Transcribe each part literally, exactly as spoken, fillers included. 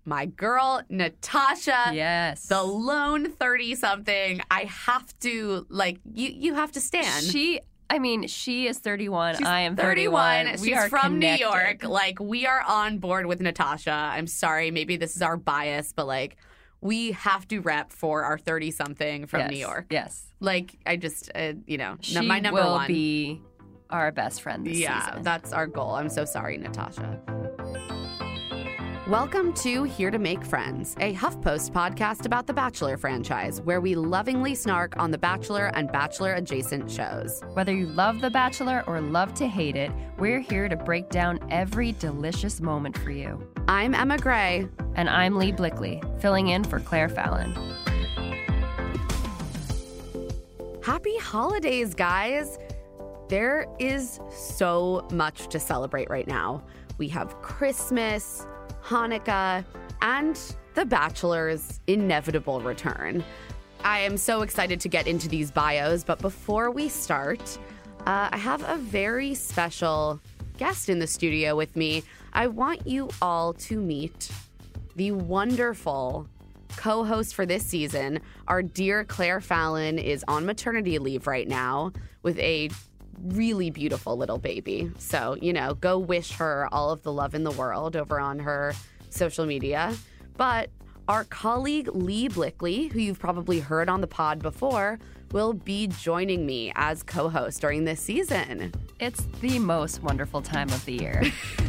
my girl, Natasha. Yes. The lone thirty-something. I have to, like, you, you have to stand. She... I mean, she is thirty-one. She's I am thirty-one. thirty-one. We She's are from connected. New York. Like, we are on board with Natasha. I'm sorry. Maybe this is our bias, but, like, we have to rep for our thirty-something from yes. New York. Yes. Like, I just, uh, you know, she my number will one. be our best friend this yeah, season. that's our goal. I'm so sorry, Natasha. Welcome to Here to Make Friends, a HuffPost podcast about the Bachelor franchise, where we lovingly snark on The Bachelor and Bachelor-adjacent shows. Whether you love The Bachelor or love to hate it, we're here to break down every delicious moment for you. I'm Emma Gray. And I'm Lee Blickley, filling in for Claire Fallon. Happy holidays, guys! There is so much to celebrate right now. We have Christmas, Hanukkah, and The Bachelor's inevitable return. I am so excited to get into these bios, but before we start, uh, I have a very special guest in the studio with me. I want you all to meet the wonderful co-host for this season. Our dear Claire Fallon is on maternity leave right now with a really beautiful little baby. So, you know, go wish her all of the love in the world over on her social media. But our colleague Lee Blickley, who you've probably heard on the pod before, will be joining me as co-host during this season. It's the most wonderful time of the year.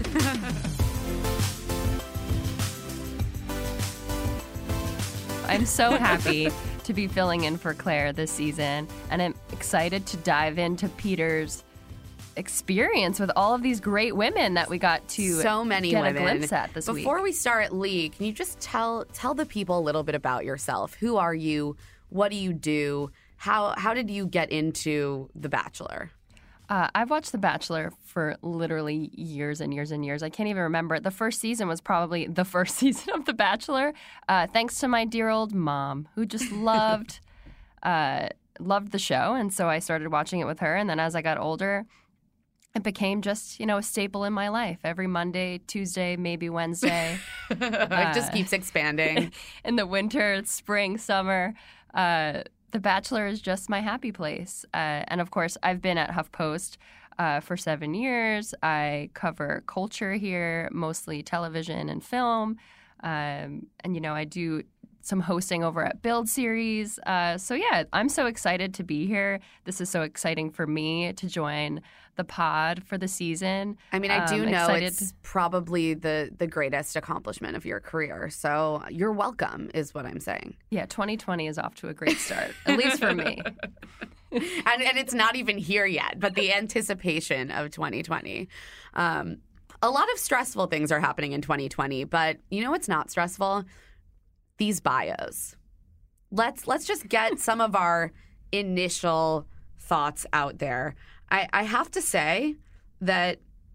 I'm so happy to be filling in for Claire this season, and I'm excited to dive into Peter's experience with all of these great women that we got to so many get women. a glimpse at this Before week. Before we start, Lee, can you just tell tell the people a little bit about yourself? Who are you? What do you do? How how did you get into The Bachelor? Uh, I've watched The Bachelor for literally years and years and years. I can't even remember. The first season was probably the first season of The Bachelor, uh, thanks to my dear old mom, who just loved uh, loved the show. And so I started watching it with her. And then as I got older, it became just, you know, a staple in my life. Every Monday, Tuesday, maybe Wednesday. It uh, just keeps expanding. In the winter, spring, summer. Uh, The Bachelor is just my happy place. Uh, and of course, I've been at HuffPost uh, for seven years. I cover culture here, mostly television and film. Um, and, you know, I do some hosting over at Build Series. Uh, so, yeah, I'm so excited to be here. This is so exciting for me to join the pod for the season. I mean, I do um, know excited. it's probably the, the greatest accomplishment of your career. So you're welcome, is what I'm saying. Yeah, twenty twenty is off to a great start, at least for me. and, and it's not even here yet, but the anticipation of twenty twenty. Um, a lot of stressful things are happening in twenty twenty, but you know what's not stressful? These bios. Let's let's just get some of our initial thoughts out there. I, I have to say that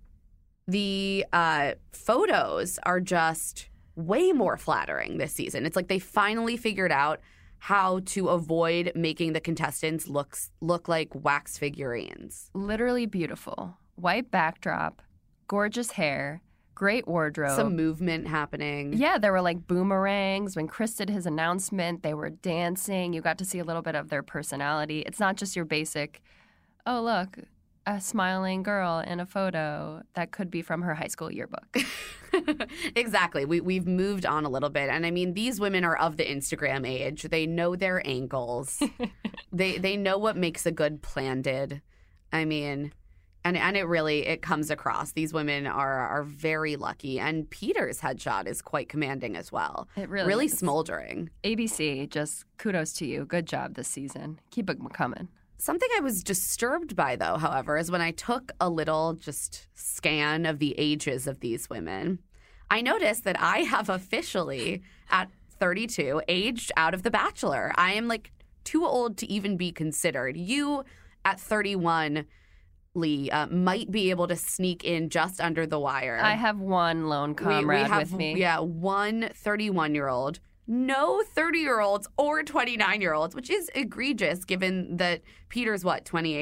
the uh, photos are just way more flattering this season. It's like they finally figured out how to avoid making the contestants looks look like wax figurines. Literally beautiful. White backdrop, gorgeous hair, great wardrobe. Some movement happening. Yeah, there were like boomerangs. When Chris did his announcement, they were dancing. You got to see a little bit of their personality. It's not just your basic, oh, look, a smiling girl in a photo that could be from her high school yearbook. Exactly. We, we've moved on a little bit. And I mean, these women are of the Instagram age. They know their angles. they they know what makes a good planted. I mean, and and it really, it comes across. These women are are very lucky. And Peter's headshot is quite commanding as well. It really Really is. smoldering. A B C, just kudos to you. Good job this season. Keep it coming. Something I was disturbed by, though, however, is when I took a little just scan of the ages of these women, I noticed that I have officially, at thirty-two, aged out of The Bachelor. I am, like, too old to even be considered. You, at thirty-one, Lee, uh, might be able to sneak in just under the wire. I have one lone comrade we, we have, with me. Yeah, one thirty-one-year-old. No thirty-year-olds or twenty-nine-year-olds, which is egregious given that Peter's, what, twenty-eight?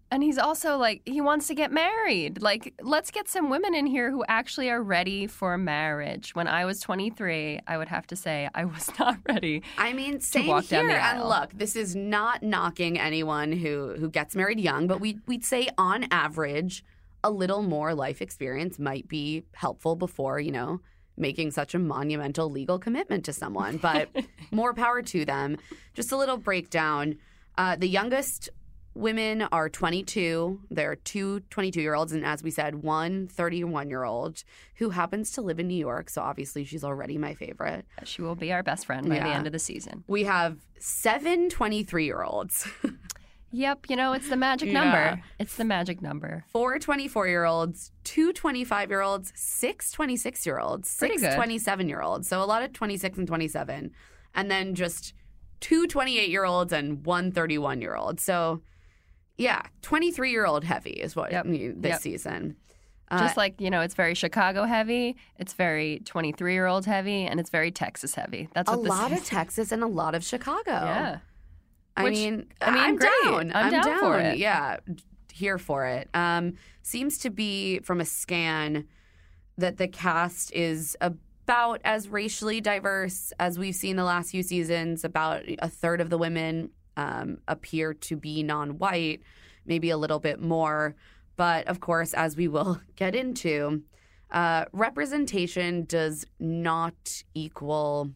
And he's also like, he wants to get married. Like, let's get some women in here who actually are ready for marriage. When I was twenty-three, I would have to say I was not ready. I mean, same to walk here. down the And aisle. look, this is not knocking anyone who, who gets married young, but we, we'd say on average, a little more life experience might be helpful before, you know, making such a monumental legal commitment to someone. But more power to them. Just a little breakdown. Uh, the youngest women are twenty-two. There are two twenty-two-year-olds and, as we said, one thirty-one-year-old who happens to live in New York. So obviously she's already my favorite. She will be our best friend by Yeah. the end of the season. We have seven twenty-three-year-olds, Yep, you know, it's the magic Yeah. number. It's the magic number. four twenty-four-year-olds, two twenty-five-year-olds, six twenty-six-year-olds, Pretty six good. twenty-seven-year-olds. So a lot of twenty-six and twenty-seven. And then just two twenty-eight-year-olds and one thirty-one-year-old. So, yeah, twenty-three-year-old heavy is what Yep. I mean, this Yep. season. Uh, Just like, you know, it's very Chicago heavy, it's very twenty-three-year-old heavy, and it's very Texas heavy. That's a what this lot is. of Texas and a lot of Chicago. Yeah. I Which, mean, I mean, I'm great. down. I'm down for it. Yeah, here for it. Um, seems to be from a scan that the cast is about as racially diverse as we've seen the last few seasons. About a third of the women um, appear to be non-white, maybe a little bit more. But of course, as we will get into, uh, representation does not equal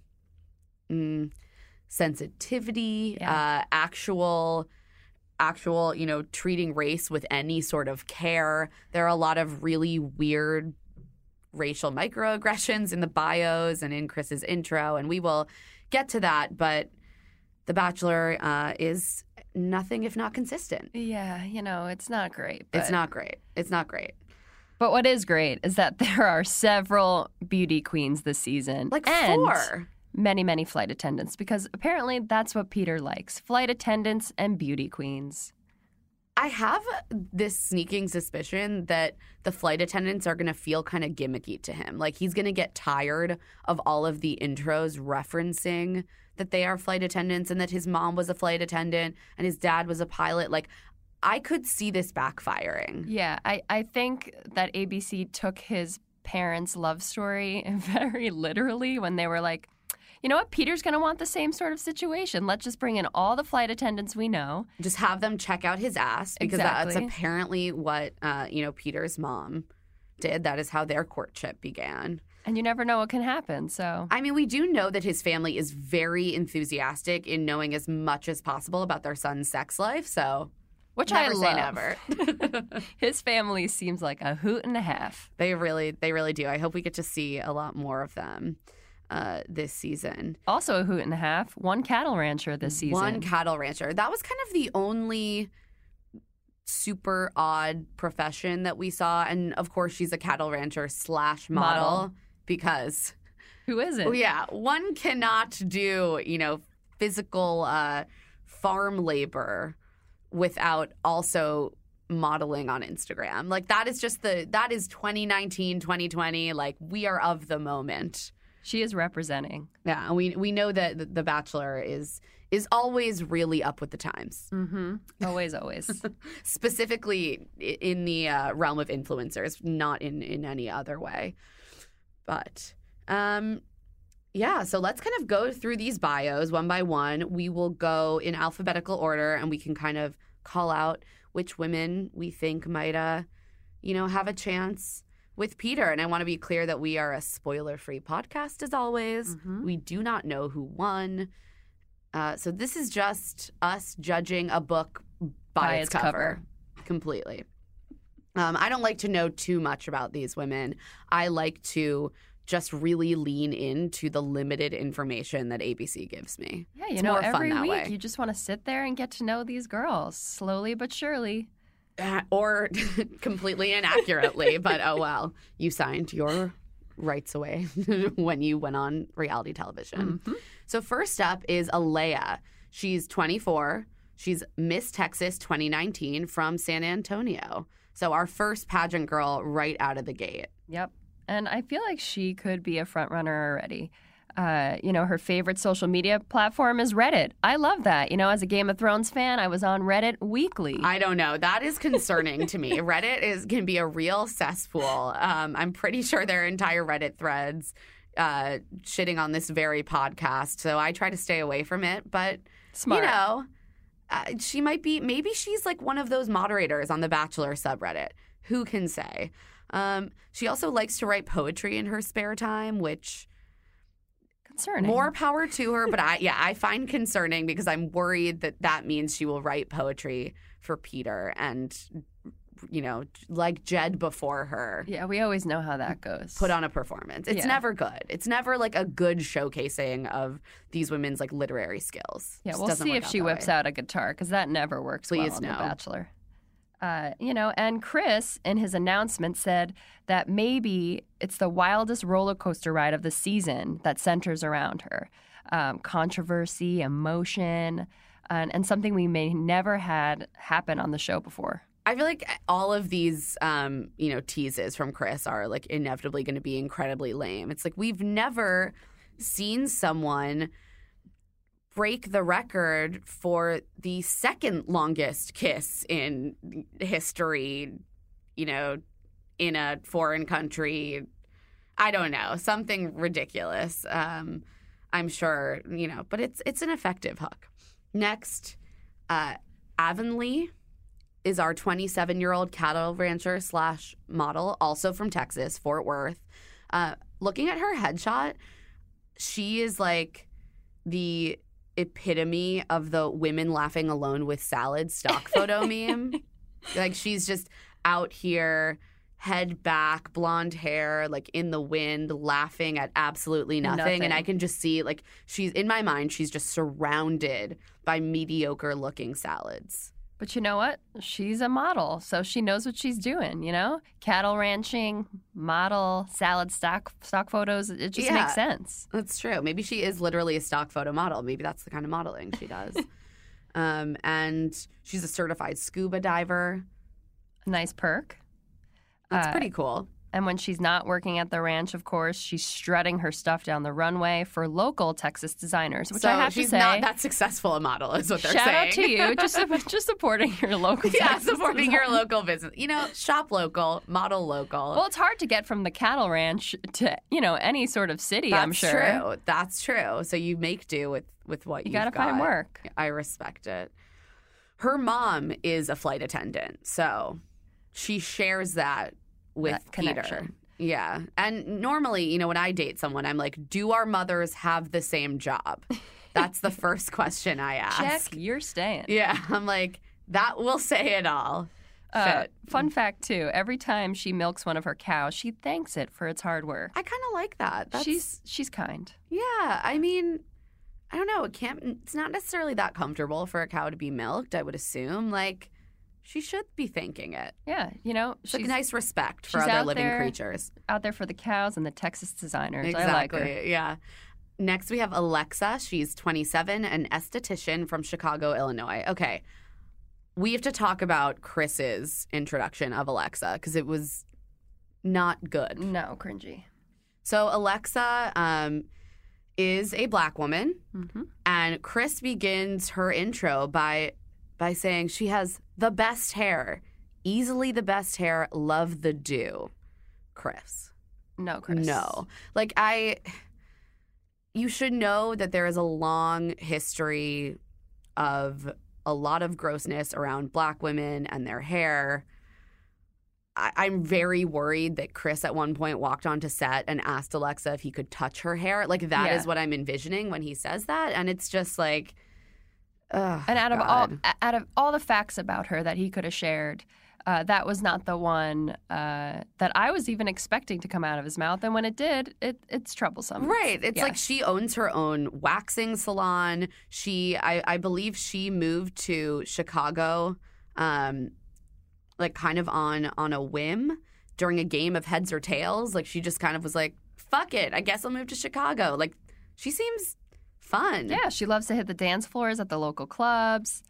mm, sensitivity, Yeah. uh, actual, actual, you know, treating race with any sort of care. There are a lot of really weird racial microaggressions in the bios and in Chris's intro, and we will get to that. But The Bachelor uh, is nothing if not consistent. Yeah, you know, it's not great. But, It's not great. It's not great. But what is great is that there are several beauty queens this season. Like and four. many, many flight attendants, because apparently that's what Peter likes. Flight attendants and beauty queens. I have this sneaking suspicion that the flight attendants are going to feel kind of gimmicky to him. Like he's going to get tired of all of the intros referencing that they are flight attendants and that his mom was a flight attendant and his dad was a pilot. Like I could see this backfiring. Yeah, I, I think that A B C took his parents' love story very literally when they were like, you know what, Peter's going to want the same sort of situation. Let's just bring in all the flight attendants we know. Just have them check out his ass because that's Exactly. apparently what, uh, you know, Peter's mom did. That is how their courtship began. And you never know what can happen, so... I mean, we do know that his family is very enthusiastic in knowing as much as possible about their son's sex life, so Which never I say love. never. His family seems like a hoot and a half. They really, they really do. I hope we get to see a lot more of them uh, this season. Also a hoot and a half. One cattle rancher this season. One cattle rancher. That was kind of the only super odd profession that we saw, and of course, she's a cattle rancher slash model, Model. because, Who is it? oh yeah, one cannot do you know physical uh, farm labor without also modeling on Instagram. Like that is just the that is twenty nineteen, twenty twenty. Like we are of the moment. She is representing. Yeah, and we we know that The- The Bachelor is is always really up with the times, Mm-hmm. Always, always. specifically i- in the uh, realm of influencers, not in in any other way. But um, yeah, so let's kind of go through these bios one by one. We will go in alphabetical order, and we can kind of call out which women we think might, uh, you know, have a chance with Peter. And I want to be clear that we are a spoiler-free podcast, as always. Mhm. We do not know who won. Uh, so this is just us judging a book by, By its, its cover, cover. completely. Um, I don't like to know too much about these women. I like to just really lean into the limited information that A B C gives me. Yeah, you It's know, more fun every that week way. you just want to sit there and get to know these girls slowly but surely. Uh, or completely inaccurately, but oh well, you signed your rights away when you went on reality television. Mhm. So first up is Alea. She's twenty-four. She's Miss Texas twenty nineteen from San Antonio. So our first pageant girl right out of the gate. Yep. And I feel like she could be a front runner already. Uh, you know, her favorite social media platform is Reddit. I love that. You know, as a Game of Thrones fan, I was on Reddit weekly. I don't know. That is concerning to me. Reddit is can be a real cesspool. Um, I'm pretty sure there are entire Reddit threads uh, shitting on this very podcast. So I try to stay away from it. But, Smart. you know, uh, she might be, maybe she's like one of those moderators on the Bachelor subreddit. Who can say? Um, she also likes to write poetry in her spare time, which... Concerning. More power to her, but I yeah, I find concerning because I'm worried that that means she will write poetry for Peter and, you know, like Jed before her. Yeah, we always know how that goes. Put on a performance. It's Yeah. never good. It's never like a good showcasing of these women's like literary skills. Yeah, Just we'll doesn't see work if out she that whips way. out a guitar because that never works Please well on no. The Bachelor. Uh, you know, and Chris, in his announcement, said that maybe it's the wildest roller coaster ride of the season that centers around her. Um, controversy, emotion, and, and something we may never had happen on the show before. I feel like all of these, um, you know, teases from Chris are like inevitably going to be incredibly lame. It's like we've never seen someone break the record for the second longest kiss in history, you know, in a foreign country. I don't know, something ridiculous. Um, I'm sure, you know, but it's it's an effective hook. Next, uh, Avonlea is our twenty-seven-year-old cattle rancher slash model, also from Texas, Fort Worth. Uh, looking at her headshot, she is like the epitome of the women laughing alone with salad stock photo meme. Like she's just out here, head back, blonde hair, like in the wind, laughing at absolutely nothing. Nothing. And I can just see, like, she's in my mind, she's just surrounded by mediocre looking salads. But you know what? She's a model, so she knows what she's doing, you know? Cattle ranching, model, salad stock stock photos, it just Yeah. makes sense. That's true. Maybe she is literally a stock photo model. Maybe that's the kind of modeling she does. um, and she's a certified scuba diver. A nice perk. That's Uh, pretty cool. And when she's not working at the ranch, of course, she's strutting her stuff down the runway for local Texas designers, which so I have she's to say, not that successful a model, is what they're shout saying. out to you, just just supporting your local. yeah, Texas supporting your design. local business. You know, shop local, model local. Well, it's hard to get from the cattle ranch to you know any sort of city. That's I'm sure. true. That's true. So you make do with with what You got gotta find work. I respect it. Her mom is a flight attendant, so she shares that with That Peter. connection. Yeah. And normally, you know, when I date someone, I'm like, do our mothers have the same job? That's the first question I ask. Check, you're staying. Yeah. I'm like, that will say it all. Uh, Fit. fun fact too: every time she milks one of her cows, she thanks it for its hard work. I kind of like that. That's, She's she's kind. yeah. I mean, I don't know. It can't, it's not necessarily that comfortable for a cow to be milked, I would assume. Like, she should be thanking it. Yeah, you know, It's she's like nice respect for she's other out living there creatures. out there for the cows and the Texas designers. Exactly. I like her. Yeah. Next, we have Alexa. She's twenty-seven, an esthetician from Chicago, Illinois. Okay. We have to talk about Chris's introduction of Alexa because it was not good. No, cringy. So, Alexa um, is a black woman, Mm-hmm. and Chris begins her intro by by saying she has the best hair, easily the best hair, love the do. Chris. No, Chris. No. Like, I, you should know that there is a long history of a lot of grossness around black women and their hair. I, I'm very worried that Chris at one point walked onto set and asked Alexa if he could touch her hair. Like, that is Yeah. what I'm envisioning when he says that. And it's just like, ugh, And out of all God. out of all the facts about her that he could have shared, uh, that was not the one uh, that I was even expecting to come out of his mouth. And when it did, it it's troublesome. Right. It's Yeah. like she owns her own waxing salon. She, I, I believe she moved to Chicago, um, like kind of on on a whim during a game of heads or tails. Like she just kind of was like, fuck it, I guess I'll move to Chicago. Like she seems fun. Yeah, she loves to hit the dance floors at the local clubs.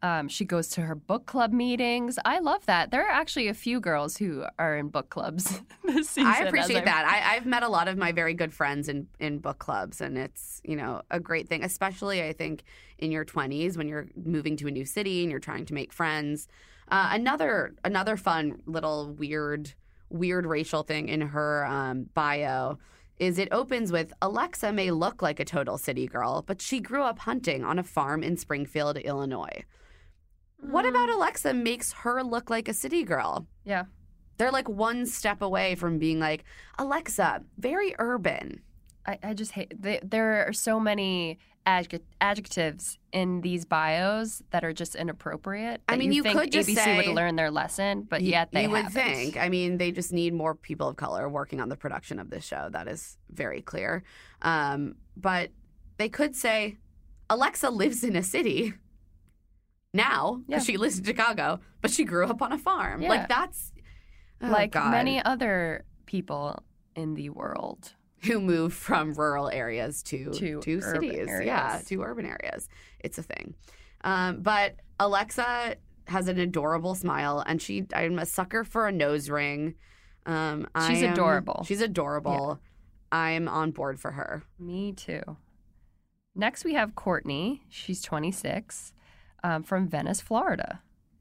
Um, she goes to her book club meetings. I love that. There are actually a few girls who are in book clubs this season. I appreciate that. I, I've met a lot of my very good friends in, in book clubs, and it's, you know, a great thing, especially, I think, in your twenties when you're moving to a new city and you're trying to make friends. Uh, another another fun little weird, weird racial thing in her um, bio is it opens with, Alexa may look like a total city girl, but she grew up hunting on a farm in Springfield, Illinois. What about Alexa makes her look like a city girl? Yeah. They're like one step away from being like, Alexa, very urban. I, I just hate, they, there are so many adjec- adjectives in these bios that are just inappropriate. I mean, you, you think could just A B C say, would learn their lesson, but yet they You would haven't. think. I mean, they just need more people of color working on the production of this show. That is very clear. Um, but they could say, Alexa lives in a city now because Yeah. she lives in Chicago, but she grew up on a farm. Yeah. Like that's oh, Like God. many other people in the world. who moved from rural areas to To to urban cities, areas. yeah, to urban areas. It's a thing. Um, but Alexa has an adorable smile, and she I'm a sucker for a nose ring. Um, She's I am- adorable. She's adorable. I'm on board for her. Me too. Next, we have Courtney. She's twenty-six, um, from Venice, Florida.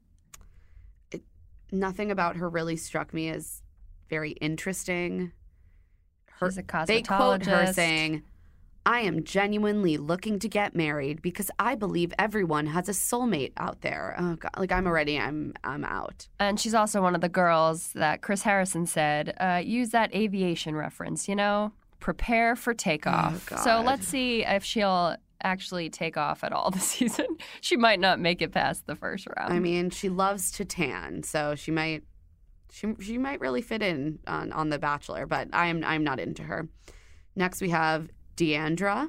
Nothing about her really struck me as very interesting. Her, She's a cosmetologist. They quote her saying, I am genuinely looking to get married because I believe everyone has a soulmate out there. Oh God, like I'm already, I'm, I'm out. And she's also one of the girls that Chris Harrison said, uh, use that aviation reference, you know, prepare for takeoff. Oh, so God. let's see if she'll actually take off at all this season. She might not make it past the first round. I mean, she loves to tan, so she might, she, she might really fit in on, on The Bachelor, but I'm, I'm not into her. Next, we have Deandra.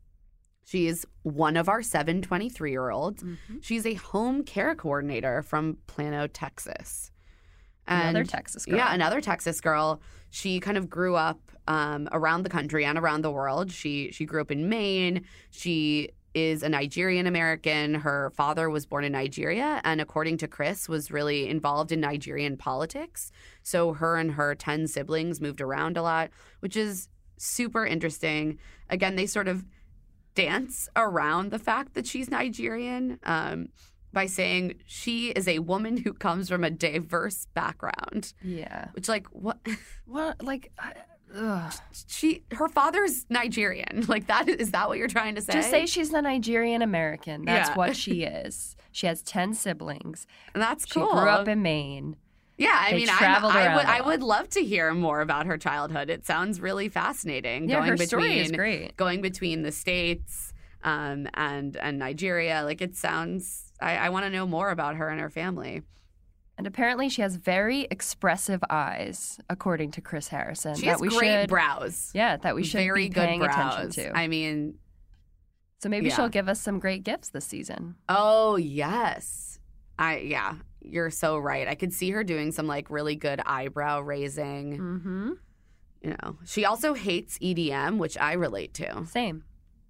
She's one of our seven twenty-three-year-olds. Mm-hmm. She's a home care coordinator from Plano, Texas. And Another Texas girl. Yeah, another Texas girl. She kind of grew up um, around the country and around the world. She she grew up in Maine. She is a Nigerian American. Her father was born in Nigeria and, according to Chris, was really involved in Nigerian politics. So her and her ten siblings moved around a lot, which is super interesting. Again, they sort of dance around the fact that she's Nigerian um, by saying she is a woman who comes from a diverse background. Yeah. Which, like, what? What, like, uh, ugh. She, her father's Nigerian. Like, that is that what you're trying to say? Just say she's the Nigerian American. That's Yeah. what she is. She has ten siblings. That's She cool. grew up in Maine. Yeah, I They mean, I'm, traveled I around would, a I lot. would love to hear more about her childhood. It sounds really fascinating. Yeah, going her between, story is great. Going between the states um, and and Nigeria, like it sounds. I, I want to know more about her and her family. And apparently she has very expressive eyes, according to Chris Harrison. She that has we great should, brows. Yeah, that we should Very be good paying brows. attention to. I mean, so maybe yeah. she'll give us some great gifts this season. oh yes, I yeah. You're so right. I could see her doing some like really good eyebrow raising. Mm-hmm. You know, she also hates E D M, which I relate to. Same.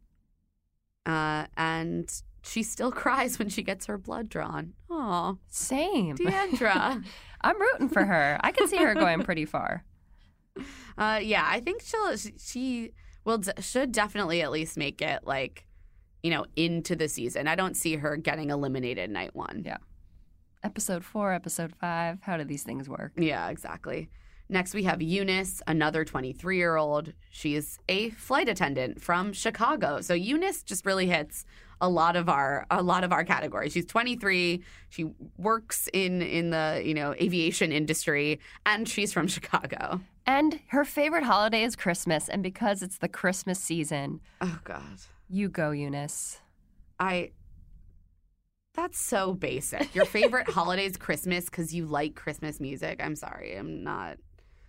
Uh, and she still cries when she gets her blood drawn. Aw, Same. Deandra. I'm rooting for her. I can see her going pretty far. uh, yeah, I think she'll. She, she will should definitely at least make it like, you know, into the season. I don't see her getting eliminated night one. Yeah. Episode four, episode five. How do these things work? Yeah, exactly. Next, we have Eunice, another twenty-three-year-old. She's a flight attendant from Chicago. So Eunice just really hits a lot of our a lot of our categories. She's twenty-three. She works in in the you know aviation industry, and she's from Chicago. And her favorite holiday is Christmas. And because it's the Christmas season, Oh God, you go, Eunice. I. That's so basic. Your favorite holiday is Christmas because you like Christmas music. I'm sorry, I'm not.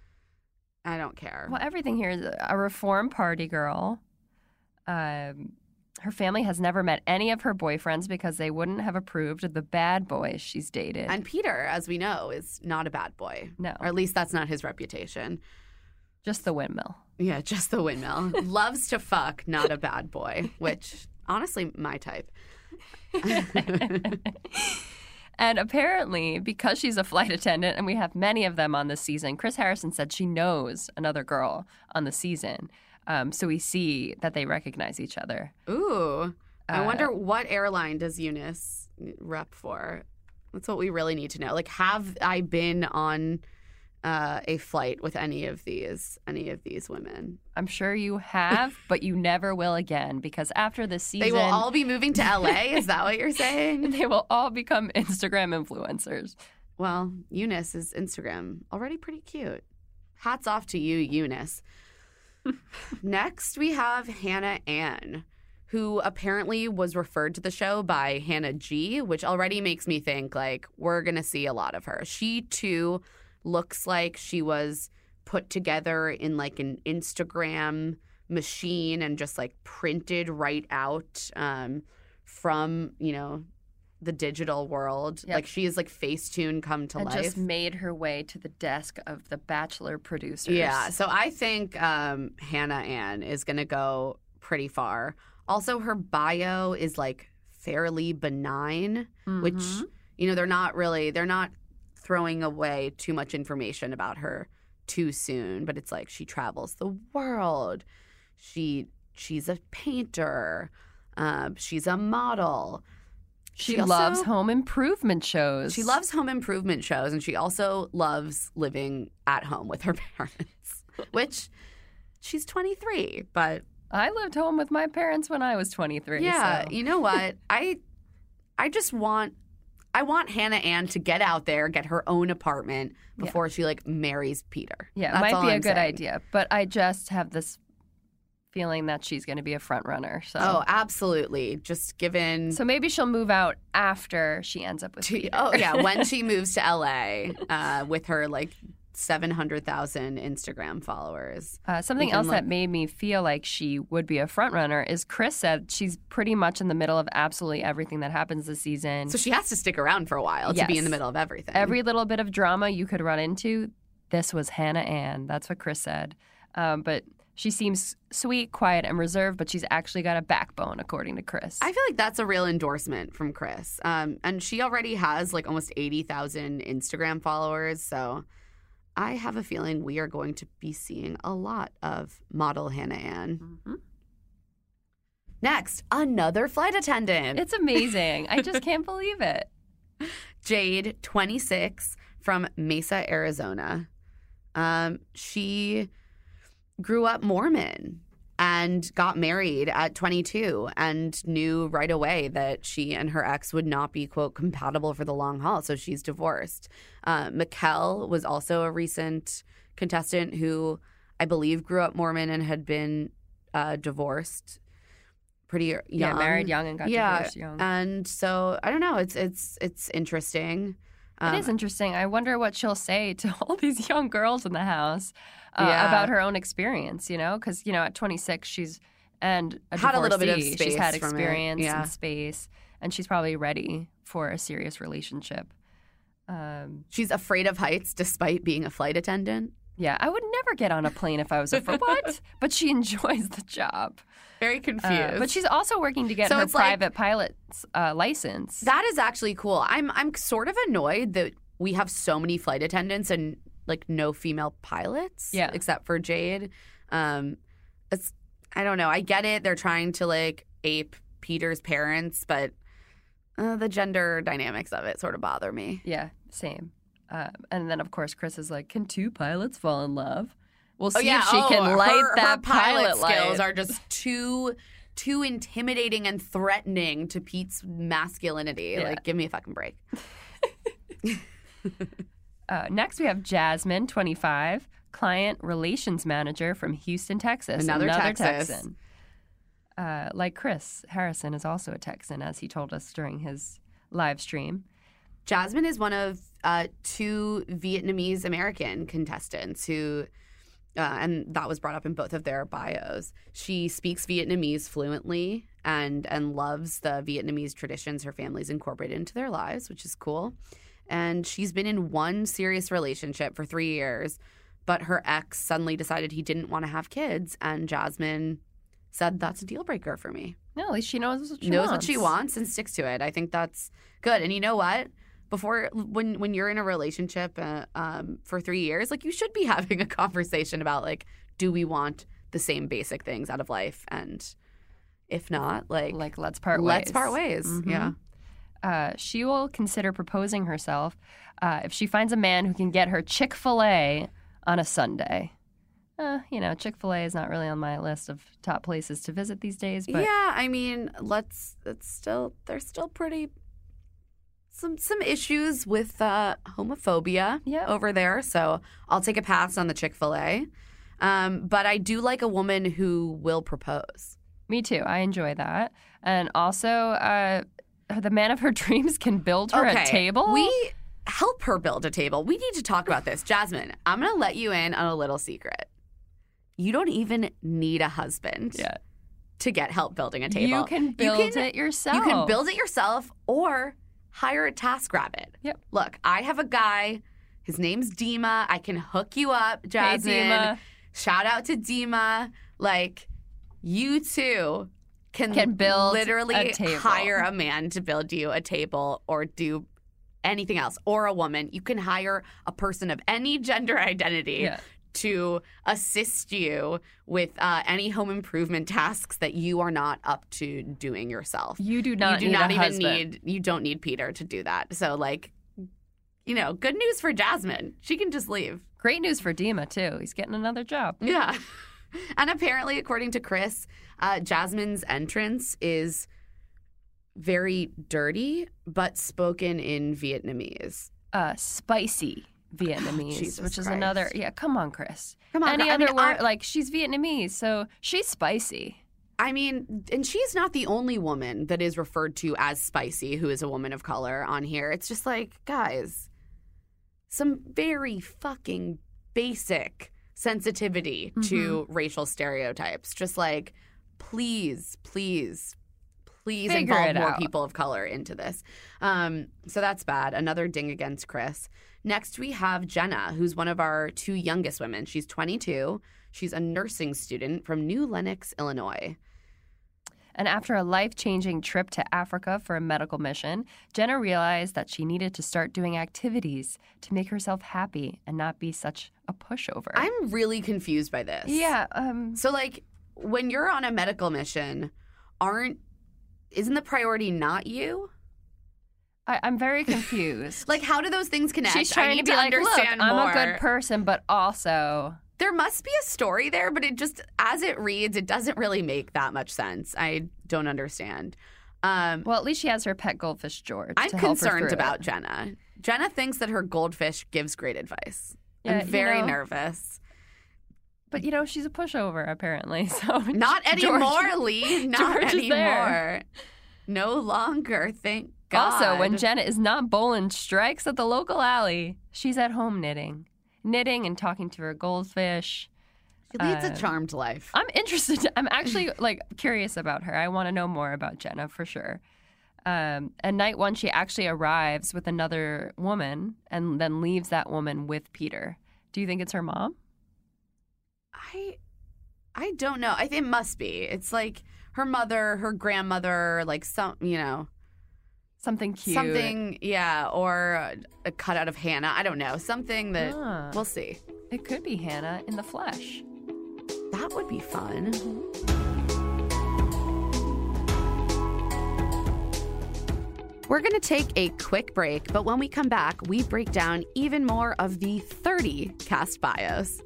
I don't care. Well, everything here is a reform party girl. Um, her family has never met any of her boyfriends because they wouldn't have approved of the bad boys she's dated. And Peter, as we know, is not a bad boy. No. Or at least that's not his reputation. Just the windmill. Yeah, just the windmill. Loves to fuck, not a bad boy, which honestly, my type. And apparently, because she's a flight attendant, and we have many of them on this season, Chris Harrison said she knows another girl on the season. Um, so we see that they recognize each other. Ooh. I Uh, wonder what airline does Eunice rep for? That's what we really need to know. Like, have I been on uh, a flight with any of these, any of these women? I'm sure you have, but you never will again, because after this season, They will all be moving to L A? Is that what you're saying? they will all become Instagram influencers. Well, Eunice is Instagram already pretty cute. Hats off to you, Eunice. Next, we have Hannah Ann, who apparently was referred to the show by Hannah G, which already makes me think, like, we're going to see a lot of her. She, too, looks like she was put together in, like, an Instagram machine and just, like, printed right out um, from, you know, the digital world. Yep. Like, she is, like, Facetune come to and life. just made her way to the desk of the Bachelor producers. Yeah, so I think um, Hannah Ann is going to go pretty far. Also, her bio is like fairly benign, Mhm. which, you know, they're not really, they're not throwing away too much information about her too soon. But it's like she travels the world. She She's a painter. Um, she's a model. She, She also- loves home improvement shows. She loves home improvement shows, and she also loves living at home with her parents, which she's twenty-three, but I lived home with my parents when I was twenty-three. yeah, so. you know what? I I just want I want Hannah Ann to get out there, get her own apartment before she like marries Peter. Yeah, it That's might all be a I'm good saying. idea. But I just have this feeling that she's going to be a front runner. So. Oh, absolutely. Just given So maybe she'll move out after she ends up with to, Peter. oh yeah, when she moves to L A uh, with her like seven hundred thousand Instagram followers. Uh, something We can else look- that made me feel like she would be a front runner is Chris said she's pretty much in the middle of absolutely everything that happens this season. So she has to stick around for a while to be in the Yes. middle of everything. Every little bit of drama you could run into, this was Hannah Ann. That's what Chris said. Um, but she seems sweet, quiet, and reserved, but she's actually got a backbone, according to Chris. I feel like that's a real endorsement from Chris. Um, and she already has like almost eighty thousand Instagram followers. So I have a feeling we are going to be seeing a lot of model Hannah Ann. Mhm. Next, another flight attendant. It's amazing. I just can't believe it. Jade, twenty-six, from Mesa, Arizona. Um, she grew up Mormon and got married at twenty-two and knew right away that she and her ex would not be, quote, compatible for the long haul. So she's divorced. Uh, Mikkel was also a recent contestant who I believe grew up Mormon and had been uh, divorced pretty young. Yeah, married young and got yeah, divorced young. And so I don't know. It's it's it's interesting. Um, It is interesting. I wonder what she'll say to all these young girls in the house uh, Yeah. about her own experience, you know? Because, you know, at twenty-six, she's, and a Had a little bit of divorcee, space she's had from it, experience yeah. and space, and she's probably ready for a serious relationship. Um, She's afraid of heights despite being a flight attendant. yeah, I would never get on a plane if I was afraid. What? But she enjoys the job. Very confused. Uh, but she's also working to get So her it's like- private pilot's uh, license. That is actually cool. I'm I'm sort of annoyed that we have so many flight attendants and like no female pilots. Yeah. Except for Jade. Um, it's I don't know. I get it. They're trying to like ape Peter's parents, but uh, the gender dynamics of it sort of bother me. Yeah, same. Uh, and then, of course, Chris is like, can two pilots fall in love? We'll see Oh yeah, if she oh, can light her, that her pilot, pilot skills light. are just too too intimidating and threatening to Pete's masculinity. Yeah. Like, give me a fucking break. Uh, next, we have Jasmine, twenty-five, client relations manager from Houston, Texas. Another Texas. Texan. Uh, like Chris, Harrison is also a Texan, as he told us during his live stream. Jasmine is one of uh, two Vietnamese American contestants who, uh, and that was brought up in both of their bios. She speaks Vietnamese fluently and and loves the Vietnamese traditions her family's incorporated into their lives, which is cool. And she's been in one serious relationship for three years, but her ex suddenly decided he didn't want to have kids, and Jasmine said that's a deal breaker for me. No, at least she knows what she knows wants. what she wants and sticks to it. I think that's good. And you know what? Before, when when you're in a relationship uh, um, for three years, like you should be having a conversation about like, do we want the same basic things out of life? And if not, like, like let's part ways. Let's part ways. Mm-hmm. Yeah. Uh, she will consider proposing herself uh, if she finds a man who can get her Chick-fil-A on a Sunday. Uh, you know, Chick-fil-A is not really on my list of top places to visit these days. But yeah, I mean, let's. It's still they're still pretty. Some some issues with uh, homophobia yeah. over there, so I'll take a pass on the Chick-fil-A. Um, but I do like a woman who will propose. Me too. I enjoy that, and also. Uh, The man of her dreams can build her okay. a table? We help her build a table. We need to talk about this. Jasmine, I'm going to let you in on a little secret. You don't even need a husband yeah. to get help building a table. You can build you can, it yourself. You can build it yourself or hire a TaskRabbit. Yep. Look, I have a guy. His name's Dima. I can hook you up, Jasmine. Hey, Dima. Shout out to Dima. Like, you too. Can, can build literally a table. hire a man to build you a table or do anything else, or a woman. You can hire a person of any gender identity yeah. to assist you with uh, any home improvement tasks that you are not up to doing yourself. You do not. You do need not a even husband. need. You don't need Peter to do that. So, like, you know, good news for Jasmine. She can just leave. Great news for Dima too. He's getting another job. Yeah. And apparently, according to Chris, uh, Jasmine's entrance is very dirty, but spoken in Vietnamese. Uh, spicy Vietnamese, Jesus which is Christ. another. Yeah, come on, Chris. Come on, Any I other mean, word? I- Like she's Vietnamese, so she's spicy. I mean, and she's not the only woman that is referred to as spicy who is a woman of color on here. It's just like, guys, some very fucking basic sensitivity mm-hmm. to racial stereotypes. Just like, please, please, please Figure involve it more out. people of color into this. Um, so that's bad. Another ding against Chris. Next, we have Jenna, who's one of our two youngest women. She's twenty-two. She's a nursing student from New Lenox, Illinois. And after a life-changing trip to Africa for a medical mission, Jenna realized that she needed to start doing activities to make herself happy and not be such a pushover. I'm really confused by this. Yeah. Um, So, like, when you're on a medical mission, aren't isn't the priority not you? I, I'm very confused. Like, how do those things connect? She's I trying need to be like, look, understand I'm more. a good person, but also... There must be a story there, but it just, as it reads, it doesn't really make that much sense. I don't understand. Um, well, at least she has her pet goldfish, George. I'm to help her concerned through about it. Jenna. Jenna thinks that her goldfish gives great advice. Yeah, I'm very you know, nervous. But, you know, she's a pushover, apparently. So Not anymore, George, Lee. Not George is anymore. there. No longer, thank God. Also, when Jenna is not bowling strikes at the local alley, she's at home knitting. Knitting and talking to her goldfish. She leads uh, a charmed life. I'm interested. I'm actually, like, curious about her. I want to know more about Jenna, for sure. Um, and night one, she actually arrives with another woman and then leaves that woman with Peter. Do you think it's her mom? I I don't know. I think it must be. It's like her mother, her grandmother, like some, you know, Something cute. something, yeah, or a, a cut out of Hannah. I don't know. Something that Ah. we'll see. It could be Hannah in the flesh. That would be fun. We're going to take a quick break, but when we come back, we break down even more of the thirty cast bios.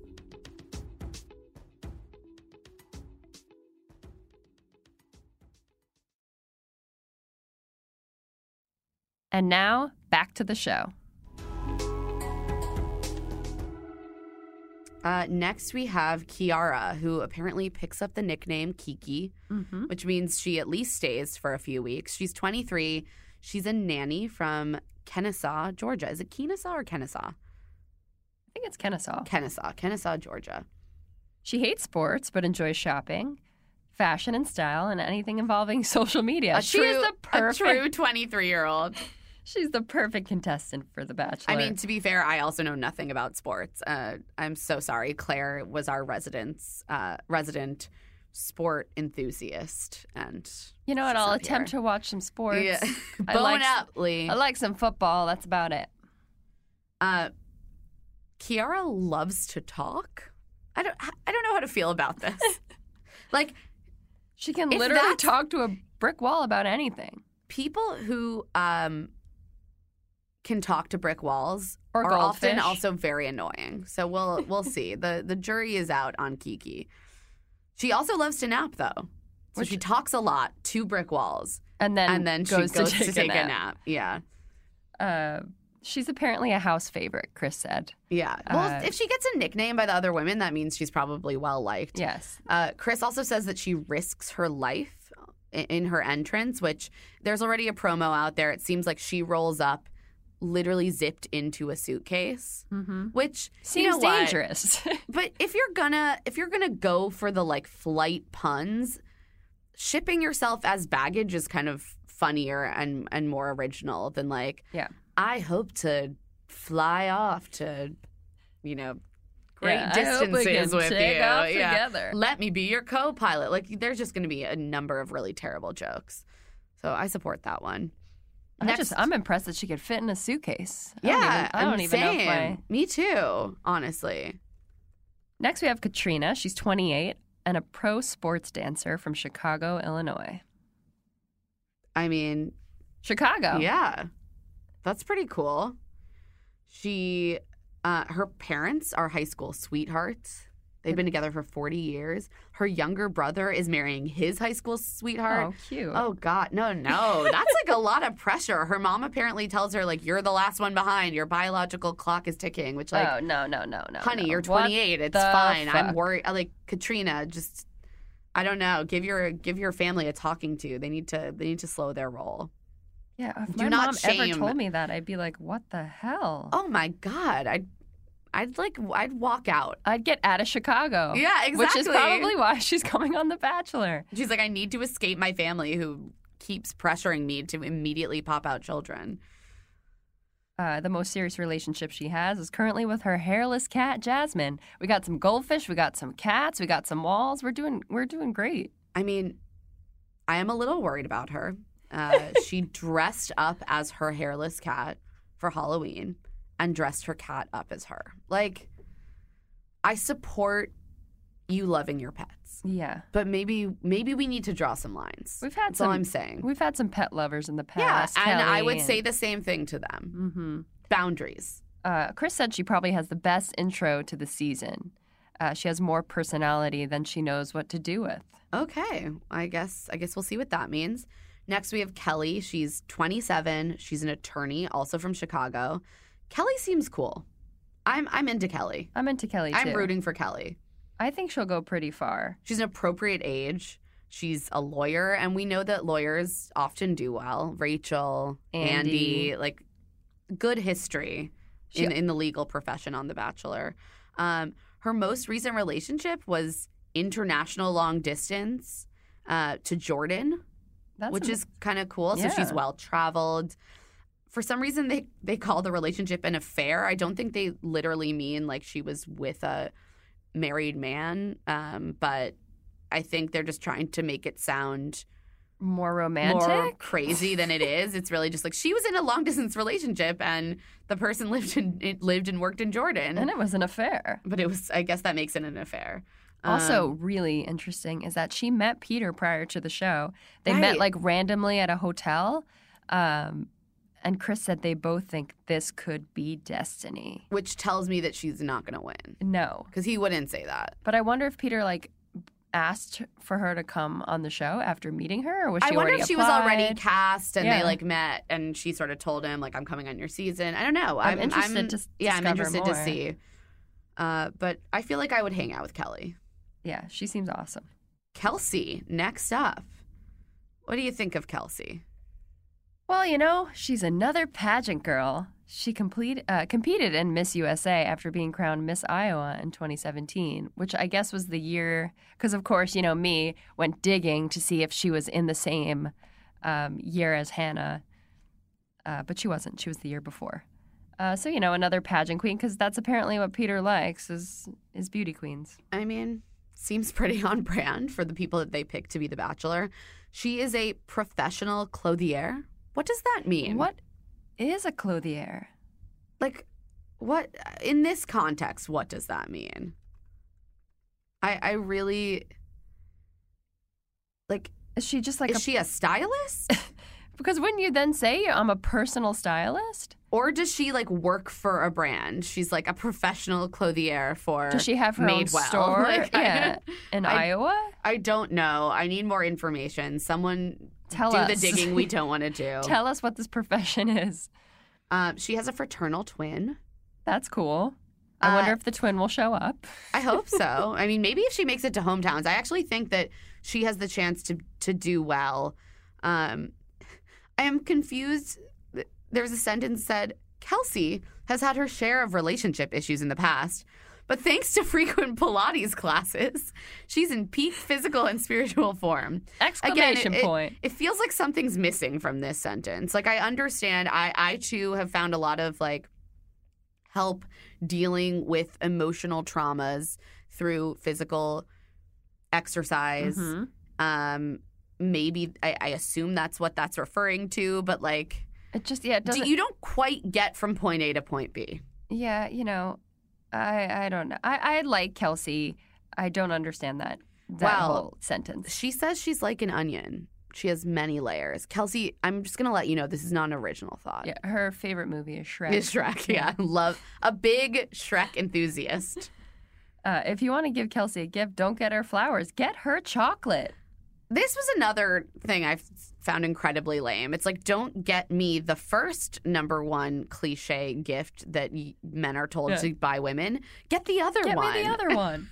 And now, back to the show. Uh, next, we have Kiara, who apparently picks up the nickname Kiki, Mm-hmm. which means she at least stays for a few weeks. She's twenty-three. She's a nanny from Kennesaw, Georgia. Is it Kennesaw or Kennesaw? I think it's Kennesaw. Kennesaw, Kennesaw, Georgia. She hates sports, but enjoys shopping, fashion and style, and anything involving social media. A she true, is the perfect. a true twenty-three-year-old. She's the perfect contestant for The Bachelor. I mean, to be fair, I also know nothing about sports. Uh, I'm so sorry. Claire was our residence, uh, resident sport enthusiast, and You know what? she's I'll not attempt here. to watch some sports. Yeah. I Bone like, up, Lee. I like some football. That's about it. Uh, Kiara loves to talk. I don't. I don't know how to feel about this. Like, She can If literally that's- talk to a brick wall about anything. people who um can talk to brick walls Or are goldfish. often also very annoying. So we'll we'll see. the The jury is out on Kiki. She also loves to nap, though. So Which- she talks a lot to brick walls, And then, and then goes, she goes to take, a nap. Yeah, Uh, she's apparently a house favorite, Chris said. yeah. Well, Uh, if she gets a nickname by the other women, that means she's probably well liked. Yes. Uh, Chris also says that she risks her life in, in her entrance, which there's already a promo out there. It seems like she rolls up, literally zipped into a suitcase, Mm-hmm. which Seems you know what? dangerous. But if you're gonna if you're gonna go for the like flight puns, shipping yourself as baggage is kind of funnier and and more original than like Yeah. I hope to fly off to, you know, great Yeah, I hope we distances can with take you. off Yeah. together. Let me be your co-pilot. Like there's just going to be a number of really terrible jokes. So I support that one. I Next- just, I'm impressed that she could fit in a suitcase. I yeah, don't even, I don't I'm even know if same. my... Me too, honestly. Next, we have Katrina. She's twenty-eight and a pro sports dancer from Chicago, Illinois. I mean, Chicago. yeah, that's pretty cool. She, uh, her parents are high school sweethearts. They've been together for forty years. Her younger brother is marrying his high school sweetheart. Oh, cute. Oh, God. No, no. That's like a lot of pressure. Her mom apparently tells her, like, you're the last one behind. Your biological clock is ticking, which, like, oh, no, no, no, no. honey, no. you're What twenty-eight. It's the fine. I'm fuck? worried. Like, Katrina, just, I don't know. Give your give your family a talking to. They need to they need to slow their roll. Yeah, if Do my not mom shame. ever told me that, I'd be like, what the hell? Oh, my God. I'd, I'd, like, I'd walk out. I'd get out of Chicago. Yeah, exactly. Which is probably why she's coming on The Bachelor. She's like, I need to escape my family who keeps pressuring me to immediately pop out children. Uh, the most serious relationship she has is currently with her hairless cat, Jasmine. We got some goldfish, we got some cats, we got some walls. We're doing, we're doing great. I mean, I am a little worried about her. Uh, she dressed up as her hairless cat for Halloween and dressed her cat up as her. Like, I support you loving your pets, Yeah, but maybe maybe we need to draw some lines. we've had That's some. all I'm saying. We've had some pet lovers in the Yeah, past. and I Kelly would and- say the same thing to them. Mm-hmm. Boundaries. Uh, Chris said she probably has the best intro to the season. Uh, she has more personality than she knows what to do with. Okay, I guess I guess we'll see what that means. Next, we have Kelly. She's twenty-seven. She's an attorney, also from Chicago. Kelly seems cool. I'm I'm into Kelly. I'm into Kelly, too. I'm rooting for Kelly. I think she'll go pretty far. She's an appropriate age. She's a lawyer, and we know that lawyers often do well. Rachel, Andy, Andy. like good history She- in, in the legal profession on The Bachelor. Um, her most recent relationship was international long distance uh, to Jordan, That's which am- is kind of cool. So she's Yeah. well traveled. For some reason, they they call the relationship an affair. I don't think they literally mean like she was with a married man, um, but I think they're just trying to make it sound more romantic. more crazy than it is. It's really just like she was in a long distance relationship and the person lived in it lived and worked in Jordan. And it was an affair. But it was, I guess that makes it an affair. Also, Um, really interesting is that she met Peter prior to the show. They met Right. like randomly at a hotel. Um, and Chris said they both think this could be destiny. which tells me that she's not going to win No. because he wouldn't say that. But I wonder if Peter like asked for her to come on the show after meeting her, or was she I wonder already if she was already applied? cast and Yeah. they like met and she sort of told him like I'm coming on your season. I don't know. I'm interested to s- yeah, I'm discover interested to more. see. Uh, but I feel like I would hang out with Kelly. Yeah, she seems awesome. Kelsey, next up. What do you think of Kelsey? Well, you know, she's another pageant girl. She complete, uh, competed in Miss U S A after being crowned Miss Iowa in twenty seventeen, which I guess was the year, because of course, you know, me went digging to see if she was in the same um, year as Hannah, uh, but she wasn't. She was the year before. Uh, so, you know, another pageant queen, because that's apparently what Peter likes is, is beauty queens. I mean, seems pretty on brand for the people that they pick to be the Bachelor. She is a professional clothier. What does that mean? What is a clothier? Like, what, in this context, what does that mean? I I really, like, Is she just like is a... she a stylist? Because wouldn't you then say I'm a personal stylist? Or does she, like, work for a brand? She's, like, a professional clothier for Does she have her own Madewell. store? Like, yeah, I, in I, Iowa? I don't know. I need more information. Someone Tell do us. the digging we don't want to do. Tell us what this profession is. Um, she has a fraternal twin. That's cool. I Uh, wonder if the twin will show up. I hope so. I mean, maybe if she makes it to hometowns. I actually think that she has the chance to to do well. Um, I am confused. There's a sentence said, Kelsey has had her share of relationship issues in the past, but thanks to frequent Pilates classes, she's in peak physical and spiritual form. Exclamation Again, it, point. It, it feels like something's missing from this sentence. Like, I understand. I, I too have found a lot of, like, help dealing with emotional traumas through physical exercise. Mhm. Um, maybe I, I assume that's what that's referring to, but like, It just, yeah, it doesn't. do, you don't quite get from point A to point B. Yeah, you know, I I don't know. I, I like Kelsey. I don't understand that that Well, whole sentence. She says she's like an onion. She has many layers. Kelsey, I'm just gonna let you know this is not an original thought. Yeah, her favorite movie is Shrek. Is Shrek, yeah. Love a big Shrek enthusiast. Uh, if you want to give Kelsey a gift, don't get her flowers. Get her chocolate. This was another thing I found incredibly lame. It's like, don't get me the first number one cliche gift that y- men are told Yeah. to buy women. Get the other Get one. me the other one.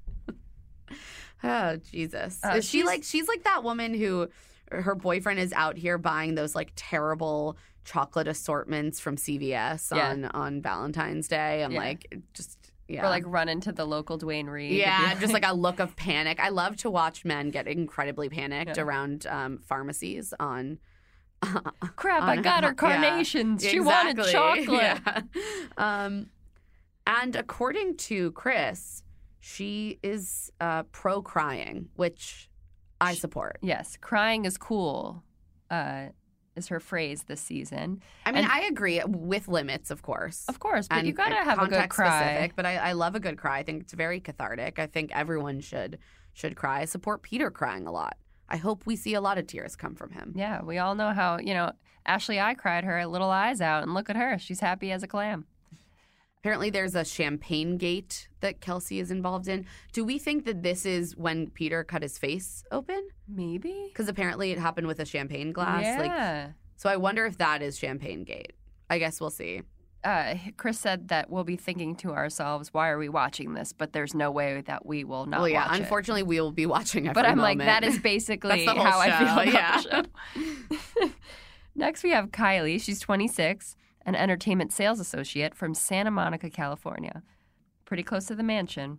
Oh, Jesus. Uh, Is she she's- like she's like that woman who her boyfriend is out here buying those like terrible chocolate assortments from C V S Yeah. on on Valentine's Day. I'm Yeah. like, just yeah. Or like run into the local Dwayne Reed. Yeah, just like a look of panic. I love to watch men get incredibly panicked Yeah. around um, pharmacies on. crap, on- I got her yeah, carnations. She wanted exactly. chocolate. Yeah. Um, and according to Chris, she is uh, pro crying, which I support. Yes, crying is cool, uh, is her phrase this season. I mean, And- I agree with limits, of course. Of course, but And- you gotta and have a good context cry. Specific, but I, I love a good cry. I think it's very cathartic. I think everyone should should cry. I support Peter crying a lot. I hope we see a lot of tears come from him. Yeah, we all know how, you know, Ashley I cried her little eyes out, and look at her. She's happy as a clam. Apparently, there's a champagne gate that Kelsey is involved in. Do we think that this is when Peter cut his face open? Maybe? Because apparently it happened with a champagne glass. Like, Yeah. so I wonder if that is champagne gate. I guess we'll see. Uh, Chris said that we'll be thinking to ourselves, why are we watching this? But there's no way that we will not well, yeah. watch it. Unfortunately, we will be watching every But I'm moment. like, that is basically That's the whole how I feel show, about yeah. the show. Next, we have Kylie. She's twenty-six, an entertainment sales associate from Santa Monica, California. Pretty close to the mansion.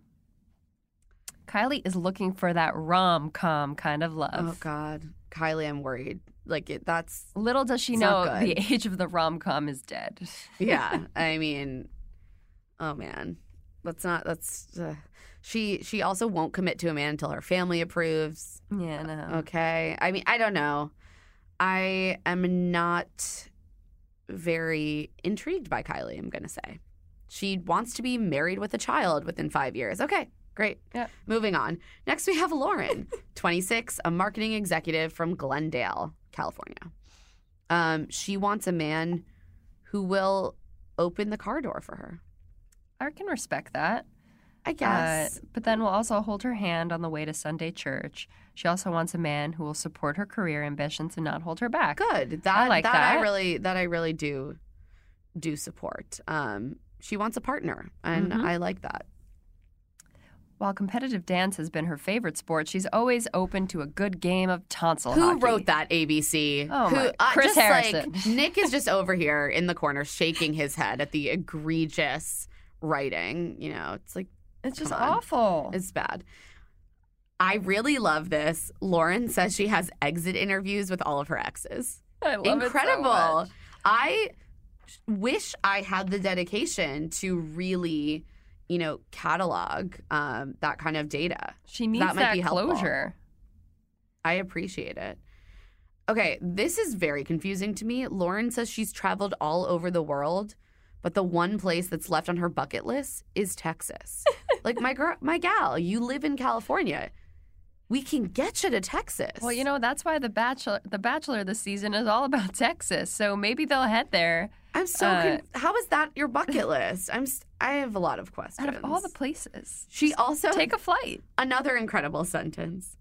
Kylie is looking for that rom-com kind of love. Oh God, Kylie, I'm worried. Like it, that's Little does she It's know not the good. age of the rom-com is dead. yeah. I mean, oh man, that's not that's. Uh, she she also won't commit to a man until her family approves. Yeah, no. Okay. I mean, I don't know. I am not very intrigued by Kylie, I'm going to say. She wants to be married with a child within five years. Okay, great. Yeah. Moving on. Next, we have Lauren, twenty-six, a marketing executive from Glendale, California. Um, she wants a man who will open the car door for her. I can respect that. I guess. Uh, but then we'll also hold her hand on the way to Sunday church. She also wants a man who will support her career ambitions and not hold her back. Good. That I like that, that. I really that I really do do support. Um, she wants a partner, and Mhm. I like that. While competitive dance has been her favorite sport, she's always open to a good game of tonsil Who hockey. wrote that, A B C? Oh, Who, my- uh, Chris just Harrison. Like, Nick is just over here in the corner shaking his head at the egregious writing. You know, it's like, It's just Come on. awful. it's bad. I really love this. Lauren says she has exit interviews with all of her exes. I love Incredible. it so much. I wish I had the dedication to really you know, catalog um, that kind of data. She needs that, might that be helpful. closure. I appreciate it. Okay, this is very confusing to me. Lauren says she's traveled all over the world, but the one place that's left on her bucket list is Texas. Like, my girl, my gal, you live in California. We can get you to Texas. Well, you know, that's why the Bachelor, the Bachelor this season is all about Texas. So maybe they'll head there. I'm so uh, con- how is that your bucket list? I'm st- I have a lot of questions. Out of all the places, she just also take a flight. Another incredible sentence.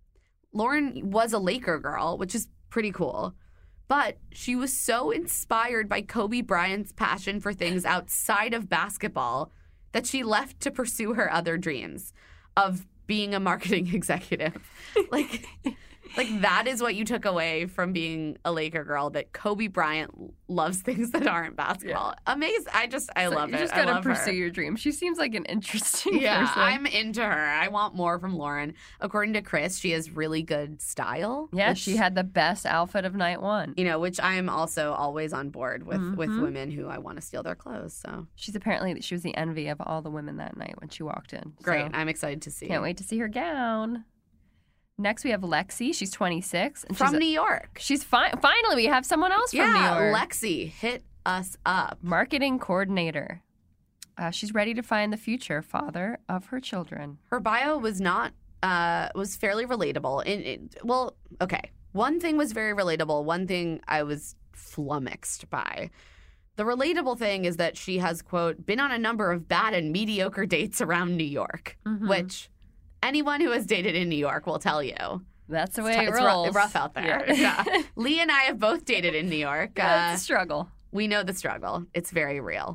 Lauren was a Laker girl, which is pretty cool, but she was so inspired by Kobe Bryant's passion for things outside of basketball that she left to pursue her other dreams of being a marketing executive. Like, like that is what you took away from being a Laker girl, that Kobe Bryant loves things that aren't basketball. Yeah. Amazing. I just, I so love you it. You just I gotta love pursue her. your dream. She seems like an interesting yeah, person. I'm into her. I want more from Lauren. According to Chris, she has really good style. Yeah, which, she had the best outfit of night one. You know, which I am also always on board with, mm-hmm. with women who I want to steal their clothes. So she's apparently, she was the envy of all the women that night when she walked in. Great. So, I'm excited to see. Can't wait to see her gown. Next, we have Lexi. She's twenty-six. And from she's a, New York. She's fi- finally, we have someone else from yeah, New York. Lexi, hit us up. Marketing coordinator. Uh, she's ready to find the future father of her children. Her bio was not, uh, was fairly relatable. In, it, well, okay. One thing was very relatable. One thing I was flummoxed by. The relatable thing is that she has, quote, been on a number of bad and mediocre dates around New York, mm-hmm. which anyone who has dated in New York will tell you. That's the way it's, it it's rolls. It's rough out there. Yeah. Yeah. Lee and I have both dated in New York. Yeah, uh, it's a struggle. We know the struggle. It's very real.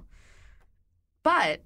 But,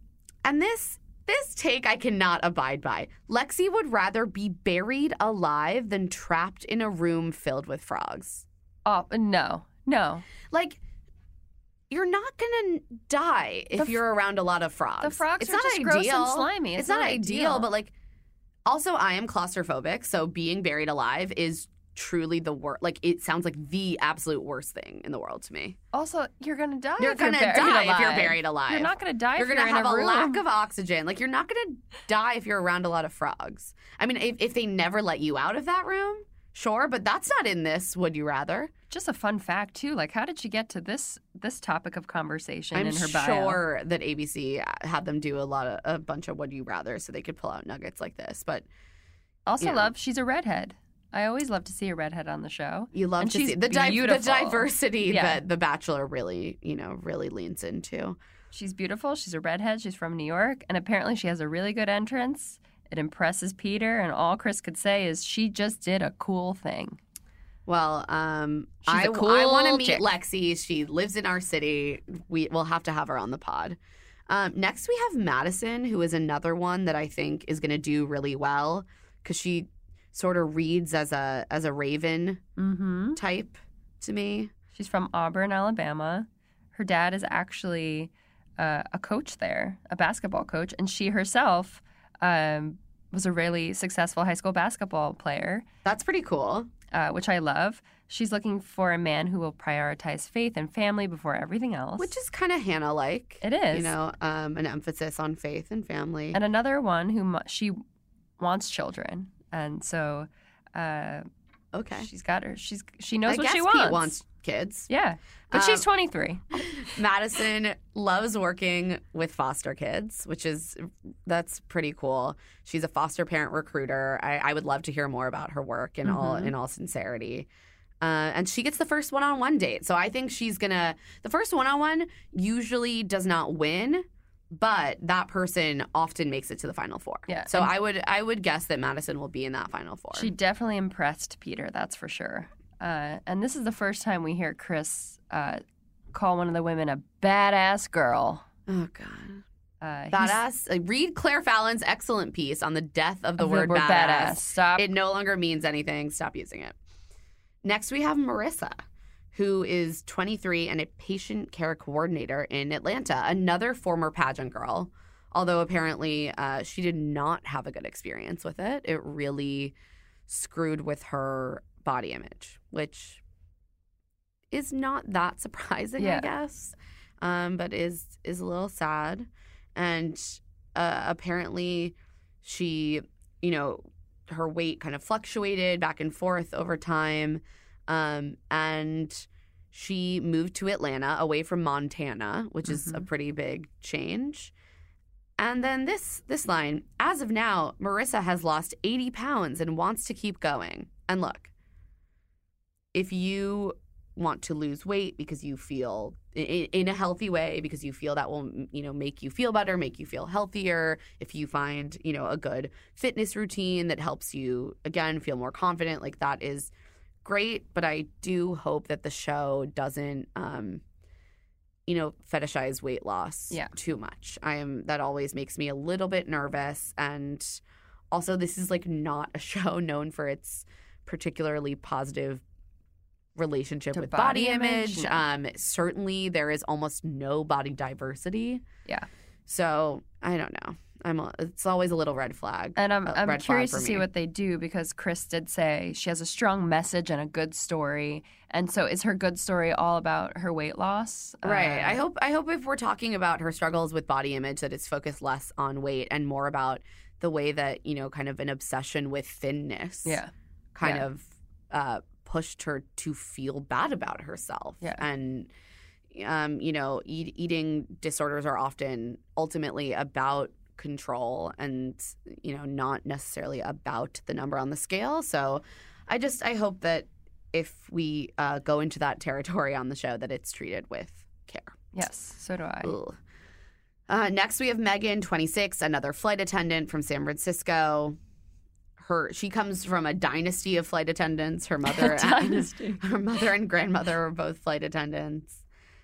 and this this take I cannot abide by. Lexi would rather be buried alive than trapped in a room filled with frogs. Oh, no. No. Like, you're not gonna die if f- you're around a lot of frogs. The frogs it's are not just ideal. gross and slimy. It's, it's not, not ideal, ideal, but like, also I am claustrophobic, so being buried alive is truly the worst. Like, it sounds like the absolute worst thing in the world to me. Also, you're gonna die. You're if gonna you're die alive. if you're buried alive. You're not gonna die. You're if gonna you're have in a, a room. lack of oxygen. Like, you're not gonna die if you're around a lot of frogs. I mean, if, if they never let you out of that room, sure, but that's not in this. Would you rather? Just a fun fact too. Like, how did she get to this this topic of conversation I'm in her bio? sure that A B C had them do a lot of a bunch of would you rather, so they could pull out nuggets like this. But also, you know. love she's a redhead. I always love to see a redhead on the show. You love and to she's see the, di- the beautiful. diversity Yeah. that The Bachelor really, you know, really leans into. She's beautiful. She's a redhead. She's from New York, and apparently she has a really good entrance. It impresses Peter, and all Chris could say is she just did a cool thing. Well, um, She's I, a cool I want to meet chick. Lexi. She lives in our city. We will have to have her on the pod. Um, next, we have Madison, who is another one that I think is going to do really well because she sort of reads as a as a Raven Mm-hmm. type to me. She's from Auburn, Alabama. Her dad is actually uh, a coach there, a basketball coach, and she herself um, was a really successful high school basketball player. That's pretty cool. Uh, which I love. She's looking for a man who will prioritize faith and family before everything else. Which is kind of Hannah-like. It is. You know, um, an emphasis on faith and family. And another one who mu- she wants children, and so uh, okay. she's got her. She's she knows I what guess she wants. Pete wants kids. Yeah, but Um, she's twenty-three. Madison loves working with foster kids, which is that's pretty cool. She's a foster parent recruiter. I, I would love to hear more about her work in all Mhm. in all sincerity. Uh, and she gets the first one-on-one date, so I think she's gonna. The first one-on-one usually does not win, but that person often makes it to the final four. Yeah, So and- I would I would guess that Madison will be in that final four. She definitely impressed Peter, that's for sure. Uh, and this is the first time we hear Chris uh, call one of the women a badass girl. oh God. Uh, he's- Badass. Uh, read Claire Fallon's excellent piece on the death of the, of word, badass. Stop. It no longer means anything. Stop using it. Next, we have Marissa, who is twenty-three and a patient care coordinator in Atlanta, another former pageant girl, although apparently uh, she did not have a good experience with it. It really screwed with her body image, which is not that surprising, Yeah. I guess, um, but is is a little sad. and uh, apparently she, you know, her weight kind of fluctuated back and forth over time, um, and she moved to Atlanta away from Montana, which mm-hmm. is a pretty big change. And then this this line, as of now, Marissa has lost eighty pounds and wants to keep going. And look, if you want to lose weight because you feel in, in a healthy way, because you feel that will, you know, make you feel better, make you feel healthier, if you find, you know, a good fitness routine that helps you, again, feel more confident, like that is great. But I do hope that the show doesn't, um, you know, fetishize weight loss yeah. too much. I am that always makes me a little bit nervous. And also, this is like not a show known for its particularly positive relationship to with body, body image. image. Um, certainly, there is almost no body diversity. Yeah. So I don't know. I'm. A, it's always a little red flag. And I'm. uh, I'm red curious flag to for see me. what they do, because Chris did say she has a strong message and a good story. And so, is her good story all about her weight loss? Right. Uh, I hope. I hope if we're talking about her struggles with body image, that it's focused less on weight and more about the way that, you know, kind of an obsession with thinness. Yeah. Kind Yeah. of uh, pushed her to feel bad about herself. Yeah. And, um, you know, eat, eating disorders are often ultimately about control and, you know, not necessarily about the number on the scale. So I just, I hope that if we uh, go into that territory on the show, that it's treated with care. Yes, so do I. Ugh. Uh, next, we have Megan, twenty-six, another flight attendant from San Francisco. Her, she comes from a dynasty of flight attendants. Her mother, Dynasty. and, her mother and grandmother were both flight attendants.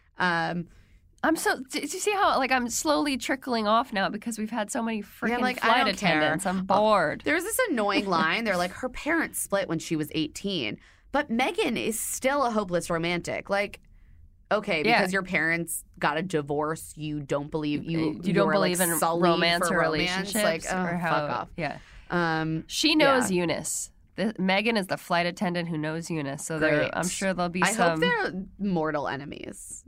Um, I'm so. Do you see how like I'm slowly trickling off now because we've had so many freaking like, I flight don't care. attendants? I'm bored. There's this annoying line. They're like, her parents split when she was eighteen, but Megan is still a hopeless romantic. Like, okay, because Yeah. your parents got a divorce, you don't believe you. you don't you're, believe like, in sullied romance for or romance. relationships Like, oh, or how. fuck off. Yeah. Um, She knows yeah. Eunice. The, Megan is the flight attendant who knows Eunice, so there, Great. I'm sure there'll be I some. hope they're mortal enemies.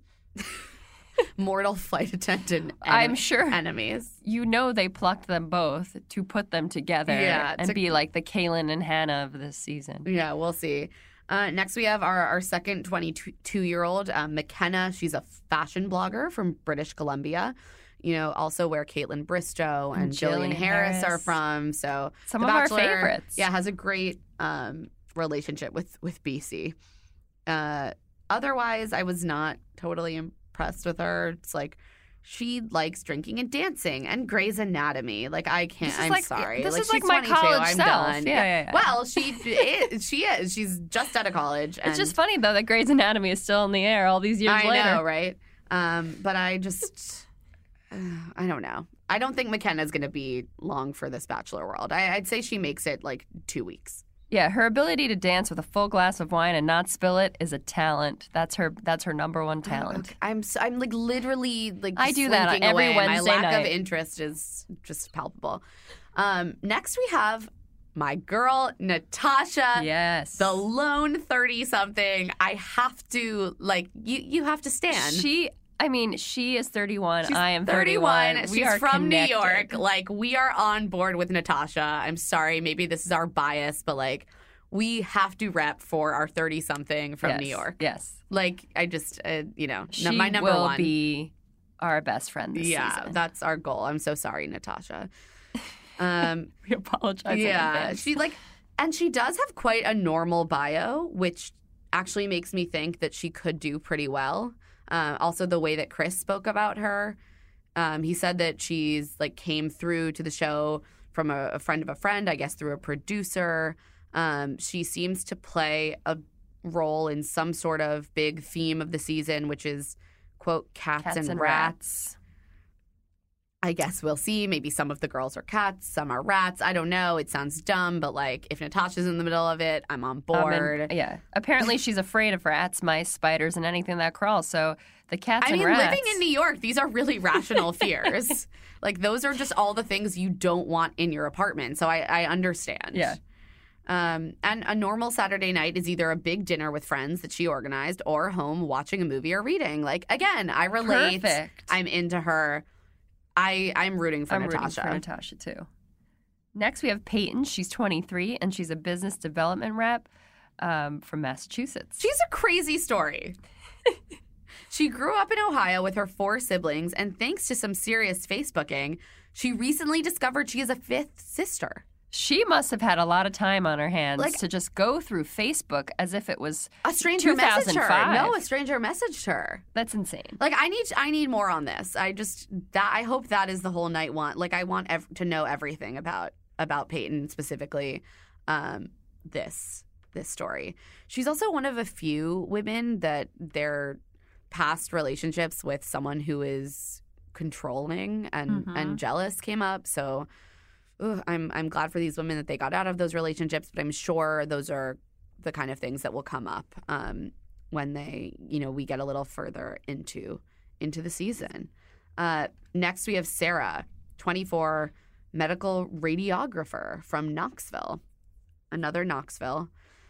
Mortal flight attendant. En- I'm sure enemies. you know they plucked them both to put them together Yeah, and to- be like the Kaylin and Hannah of this season. Yeah, we'll see. Uh, next, we have our, our second twenty-two-year-old, um, McKenna. She's a fashion blogger from British Columbia. You know, also where Caitlin Bristow and, And Jillian Jillian Harris, are Harris. from. So Some The of our Bachelor, favorites. Yeah, has a great um, relationship with with B C. Uh, otherwise, I was not totally impressed with her. It's like she likes drinking and dancing and Grey's Anatomy. Like I can't. This is I'm like- sorry. this like, is like she's my twenty-two. college I'm self. done. Yeah, yeah, yeah. Well, she is. She is. She's just out of college. It's and just funny though that Grey's Anatomy is still in the air all these years I later. know, right? Um, but I just, uh, I don't know. I don't think McKenna's going to be long for this Bachelor world. I, I'd say she makes it like two weeks. Yeah, her ability to dance with a full glass of wine and not spill it is a talent. That's her. That's her number one talent. Okay. I'm so, I'm like literally like I do that slinking every away. Wednesday My lack of night. interest is just palpable. Um, next we have my girl Natasha. Yes, The lone thirty-something. I have to like you. You have to stand. She. I mean, she is thirty-one. She's I am thirty-one. thirty-one. We She's are from connected. New York. Like, we are on board with Natasha. I'm sorry. Maybe this is our bias, but like, we have to rep for our thirty-something from Yes, New York. Yes, Like, I just, uh, you know, she n- my number will one. be our best friend this yeah, season. that's our goal. I'm so sorry, Natasha. Um, We apologize. in yeah, advance. she like, and she does have quite a normal bio, which actually makes me think that she could do pretty well. Uh, also, the way that Chris spoke about her, um, he said that she's like came through to the show from a, a friend of a friend, I guess through a producer. Um, she seems to play a role in some sort of big theme of the season, which is quote cats, Cats and, and rats. I guess we'll see. Maybe some of the girls are cats, some are rats. I don't know. It sounds dumb, but like if Natasha's in the middle of it, I'm on Um, board. and- yeah. Apparently, she's afraid of rats, mice, spiders, and anything that crawls. So the cats I and mean, rats. living in New York, these are really rational fears. Like those are just all the things you don't want in your apartment. So I, I understand. Yeah. Um, and a normal Saturday night is either a big dinner with friends that she organized or home watching a movie or reading. Like, again, I relate. Perfect. I'm into her. I, I'm rooting for I'm Natasha. rooting for Natasha, too. Next, we have Peyton. She's twenty-three, and she's a business development rep um, from Massachusetts. She's a crazy story. She grew up in Ohio with her four siblings, and thanks to some serious Facebooking, she recently discovered she is a fifth sister. She must have had a lot of time on her hands Like- to just go through Facebook as if it was A stranger messaged her. two thousand five. No, a stranger messaged her. That's insane. Like, I need I need more on this. I just that I hope that is the whole night one. Like, I want ev- to know everything about about Peyton, specifically um, this this story. She's also one of a few women that their past relationships with someone who is controlling and Mhm. and jealous came up. So ugh, I'm I'm glad for these women that they got out of those relationships, but I'm sure those are the kind of things that will come up um, when they, you know, we get a little further into into the season. Uh, next, we have Sarah, twenty-four, medical radiographer from Knoxville, another Knoxville.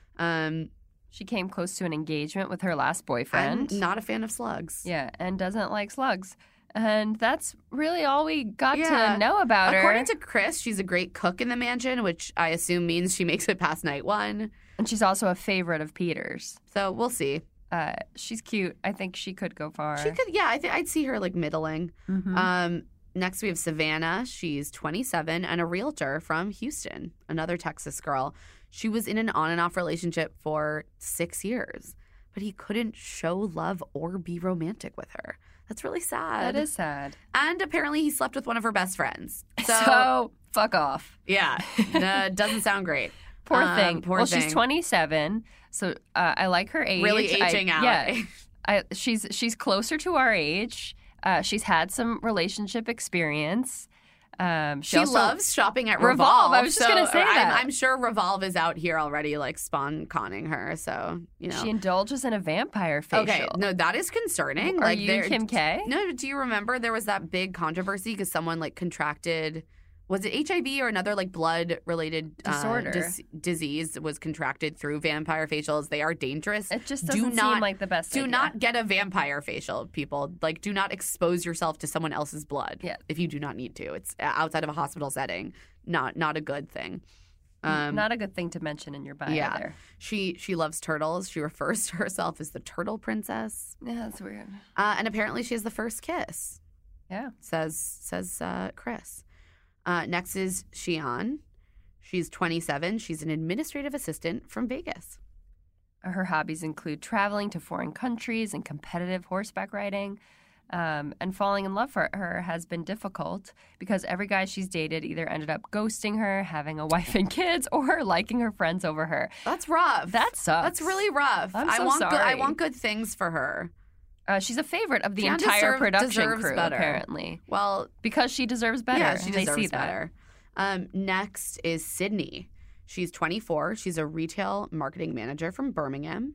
Um, She came close to an engagement with her last boyfriend. I'm not a fan of slugs. Yeah, and doesn't like slugs. And that's really all we got Yeah. to know about According her. to Chris, she's a great cook in the mansion, which I assume means she makes it past night one. And she's also a favorite of Peter's. So we'll see. Uh, she's cute. I think she could go far. She could, yeah, I think I'd see her like middling. Mhm. Um, next, we have Savannah. She's twenty-seven and a realtor from Houston, another Texas girl. She was in an on and off relationship for six years, but he couldn't show love or be romantic with her. That's really sad. That is sad. And apparently, he slept with one of her best friends. So, So, fuck off. yeah, uh, doesn't sound great. Poor Um, thing. poor well, thing. she's twenty-seven, so uh, I like her age. Really I- aging out. Yeah, I, she's she's closer to our age. Uh, she's had some relationship experience. Um, she She also, loves shopping at Revolve. Revolve. I was just so gonna say I'm, that. I'm sure Revolve is out here already, like spawn conning her. So you know. She indulges in a vampire facial. Okay, no, that is concerning. Are like, you there- Kim K? No, do you remember there was that big controversy because someone like contracted, was it H I V or another like blood related Disorder. disease was contracted through vampire facials? They are dangerous. It just Do doesn't not- seem like the best Do idea. not get a vampire facial, people. Like, do not expose yourself to someone else's blood Yeah. if you do not need to. It's outside of a hospital setting. Not not a good thing. Um, Not a good thing to mention in your bio yeah. there. She she loves turtles. She refers to herself as the turtle princess. Yeah, that's weird. Uh, and apparently she has the first kiss, Yeah. says says uh, Chris. Uh, next is Xian. She's twenty-seven. She's an administrative assistant from Vegas. Her hobbies include traveling to foreign countries and competitive horseback riding. Um, and falling in love for her has been difficult because every guy she's dated either ended up ghosting her, having a wife and kids, or liking her friends over her. That's rough. That sucks. That's really rough. I'm I so want good, I sorry. want good things for her. Uh, she's a favorite of the Jan entire deserve- production deserves crew, better. apparently, Well, because she deserves better. yeah, she and they deserves see that. better. Um, next is Sydney. She's twenty-four. She's a retail marketing manager from Birmingham.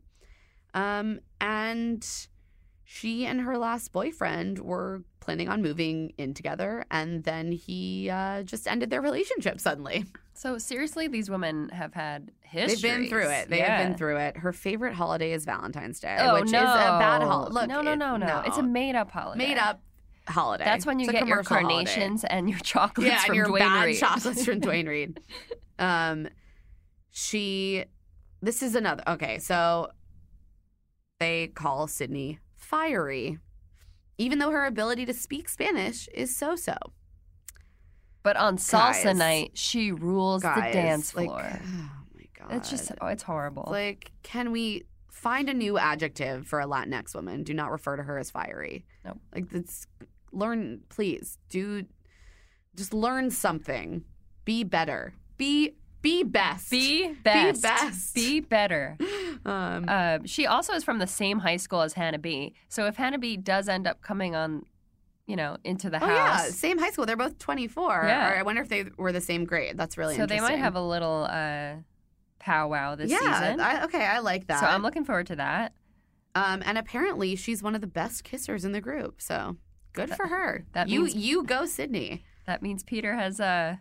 Um, and she and her last boyfriend were planning on moving in together, and then he uh, just ended their relationship suddenly. So seriously, these women have had histories. They've been through it. They yeah. have been through it. Her favorite holiday is Valentine's Day, Oh, which no. is a bad holiday. Look, no, no, it- no, no, It's a made-up holiday. made up holiday. That's when you It's a get your commercial holiday. carnations and your chocolates Yeah, from and your Dwayne bad Reed. chocolates from Dwayne Reed. Um, she, this is another. Okay, so they call Sydney fiery, even though her ability to speak Spanish is so-so. But on salsa Guys. night, she rules Guys, the dance like, floor. oh my god, it's just, oh, it's horrible. like, can we find a new adjective for a Latinx woman? Do not refer to her as fiery. Nope. Like, that's learn, please. Do just learn something. Be better. Be be best. Be best. best. Be better. Um, Uh, she also is from the same high school as Hannah B. So if Hannah B does end up coming on, you know, into the oh yeah, house, same high school. They're both twenty-four. Yeah. Or I wonder if they were the same grade. That's really so they interesting. might have a little uh, powwow this yeah, season. I, okay, I like that. So I'm looking forward to that. Um, and apparently she's one of the best kissers in the group. So good That- for her. that you means- you go Sydney. That means Peter has uh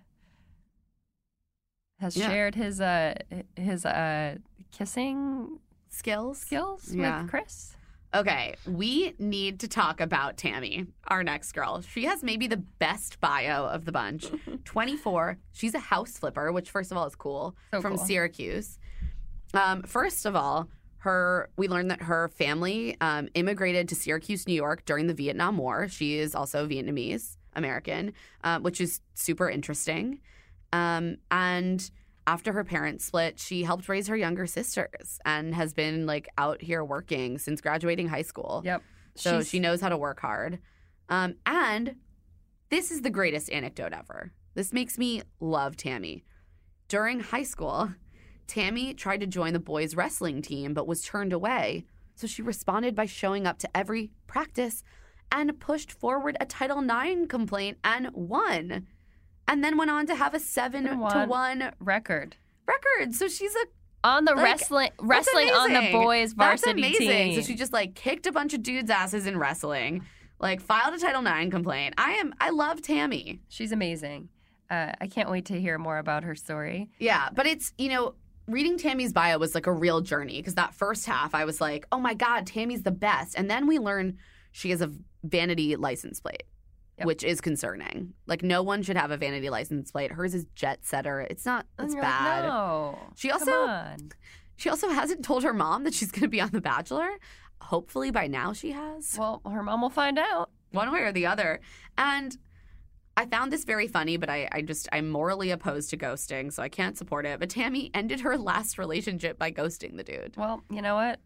has Yeah. shared his uh his uh kissing Skills. skills Yeah. with Chris. Okay, we need to talk about Tammy, our next girl. She has maybe the best bio of the bunch. twenty-four. She's a house flipper, which first of all is cool, So from cool. Syracuse. Um, first of all, her we learned that her family um, immigrated to Syracuse, New York during the Vietnam War. She is also Vietnamese American, uh, which is super interesting. Um, and after her parents split, she helped raise her younger sisters and has been like out here working since graduating high school. Yep. So She's- she knows how to work hard. Um, and this is the greatest anecdote ever. This makes me love Tammy. During high school, Tammy tried to join the boys' wrestling team but was turned away. So she responded by showing up to every practice and pushed forward a Title nine complaint and won. And then went on to have a seven And to won. one record. record. So she's a On the Like, wrestling that's wrestling on the amazing. boys varsity That's amazing. team. So she just like kicked a bunch of dudes' asses in wrestling, like filed a Title nine complaint. I am I love Tammy. She's amazing. Uh, I can't wait to hear more about her story. Yeah, but it's, you know, reading Tammy's bio was like a real journey because that first half I was like, oh my God, Tammy's the best. And then we learn she has a vanity license plate, Yep. which is concerning. Like no one should have a vanity license plate. Hers is jet setter. It's not, And it's you're like, bad. no. She Come also- on. She also hasn't told her mom that she's going to be on The Bachelor. Hopefully by now she has. Well, her mom will find out. One way or the other. And I found this very funny, but I, I just, I'm morally opposed to ghosting, so I can't support it. But Tammy ended her last relationship by ghosting the dude. Well, you know what?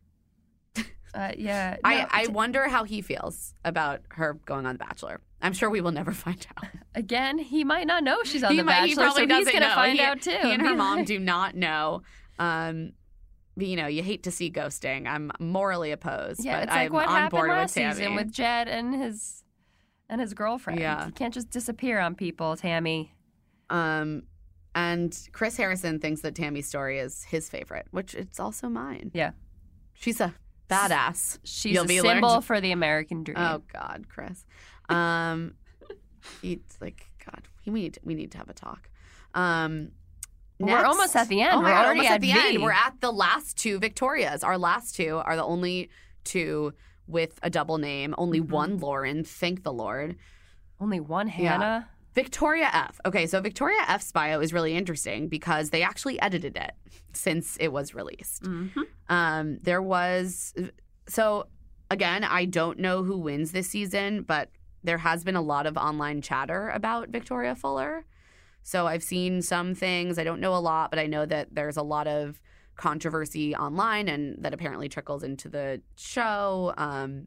Uh, yeah. I, no, I t- wonder how he feels about her going on The Bachelor. I'm sure we will never find out. again, he might not know she's on he The might, Bachelor, he probably so he's doesn't going to know. find He- out too. He and her Be mom like- do not know. Um, but, you know, you hate to see ghosting. I'm morally opposed, Yeah, but it's like I'm what on happened board with last Tammy. season with Jed and his and his girlfriend. Yeah. You can't just disappear on people, Tammy. Um, and Chris Harrison thinks that Tammy's story is his favorite, which it's also mine. Yeah. She's a badass. She's You'll a be symbol learned- for the American dream. Oh God, Chris. Um, it's like God. We need we need to have a talk. Um, We're next- almost at the end. Oh my We're God, already almost at at the V. end. We're at the last two Victorias. Our last two are the only two with a double name. Only Mhm. one Lauren. Thank the Lord. Only one Hannah. Victoria F. Okay, so Victoria F's bio is really interesting because they actually edited it since it was released. Mm-hmm. Um, there was so again, I don't know who wins this season, but there has been a lot of online chatter about Victoria Fuller. So I've seen some things. I don't know a lot, but I know that there's a lot of controversy online and that apparently trickles into the show. Um,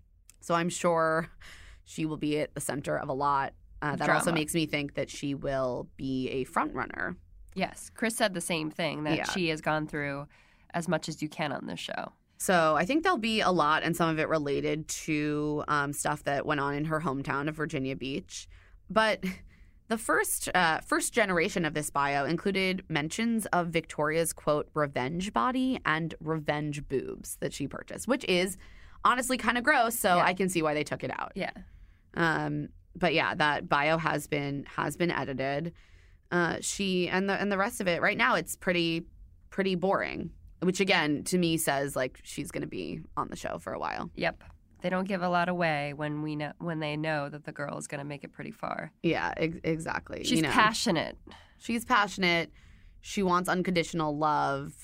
so I'm sure she will be at the center of a lot. Uh, that also Drama. makes me think that she will be a front runner. Yes. Chris said the same thing, that Yeah. she has gone through as much as you can on this show. So I think there'll be a lot, and some of it related to um, stuff that went on in her hometown of Virginia Beach. But the first uh, first generation of this bio included mentions of Victoria's, quote, revenge body and revenge boobs that she purchased, which is honestly kind of gross. So Yeah. I can see why they took it out. Yeah. Um, but yeah, that bio has been has been edited. Uh, she and the and the rest of it right now it's pretty pretty boring. Which again, to me, says like she's going to be on the show for a while. Yep. They don't give a lot away when we know when they know that the girl is going to make it pretty far. Yeah, ex- exactly. She's you know, passionate. she's passionate. She wants unconditional love,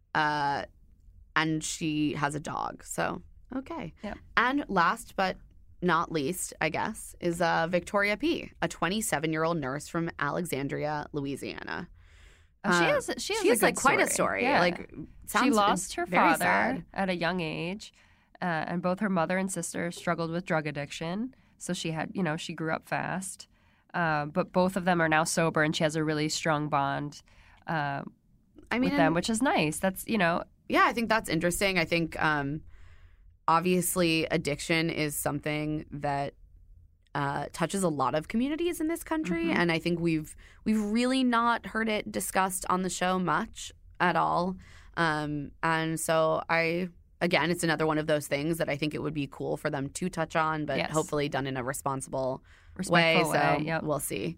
uh, and she has a dog. So okay. Yeah. And last but not least, I guess, is uh, Victoria P, a twenty-seven-year-old nurse from Alexandria, Louisiana. Oh, she Uh, has. She has, She a has like good quite a story. Yeah. Like sounds she lost her very father sad. at a young age, uh, and both her mother and sister struggled with drug addiction. So she had, you know, she grew up fast. Uh, but both of them are now sober, and she has a really strong bond uh, I mean, with them, and- which is nice. That's, you know, Yeah, I think that's interesting. I think um, obviously addiction is something that uh, touches a lot of communities in this country, Mhm. and I think we've we've really not heard it discussed on the show much at all. Um, and so I, again, it's another one of those things that I think it would be cool for them to touch on, but Yes. hopefully done in a responsible, respectful way. way. So Yep. we'll see.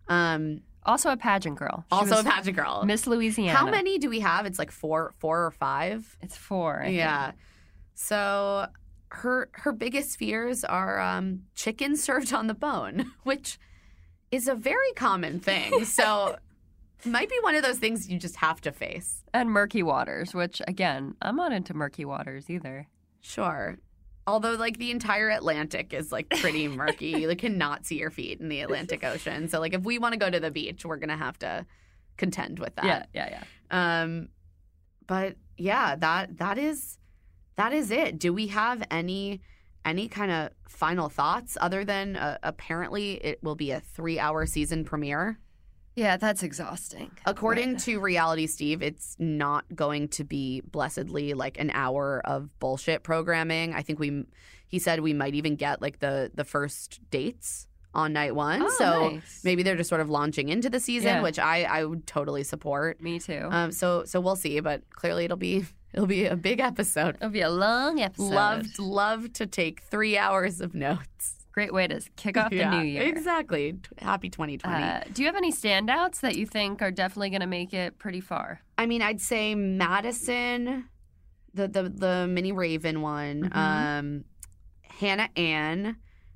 Um, Also a pageant girl. She also was a pageant girl. Miss Louisiana. How many do we have? It's like four, four or five. It's four. I think. Yeah. So her her biggest fears are um, chicken served on the bone, which is a very common thing. So might be one of those things you just have to face. And murky waters, which, again, I'm not into murky waters either. Sure. Although, like, the entire Atlantic is, like, pretty murky. You cannot see your feet in the Atlantic Ocean. So, like, if we want to go to the beach, we're going to have to contend with that. Yeah, yeah, yeah. Um, but, yeah, that that is that is it. Do we have any any kind of final thoughts other than uh, apparently it will be a three-hour season premiere? Yeah, that's exhausting. According Right. to Reality Steve, it's not going to be blessedly like an hour of bullshit programming. I think we, he said we might even get like the the first dates on night one. Oh, so nice. maybe they're just sort of launching into the season, Yeah. which I, I would totally support. Me too. Um, so so we'll see, but clearly it'll be it'll be a big episode. It'll be a long episode. Loved loved to take three hours of notes. Great way to kick off the Yeah, new year. Exactly. Happy twenty twenty. Uh, do you have any standouts that you think are definitely going to make it pretty far? I mean, I'd say Madison, the the, the mini Raven one, Mhm. um, Hannah Ann,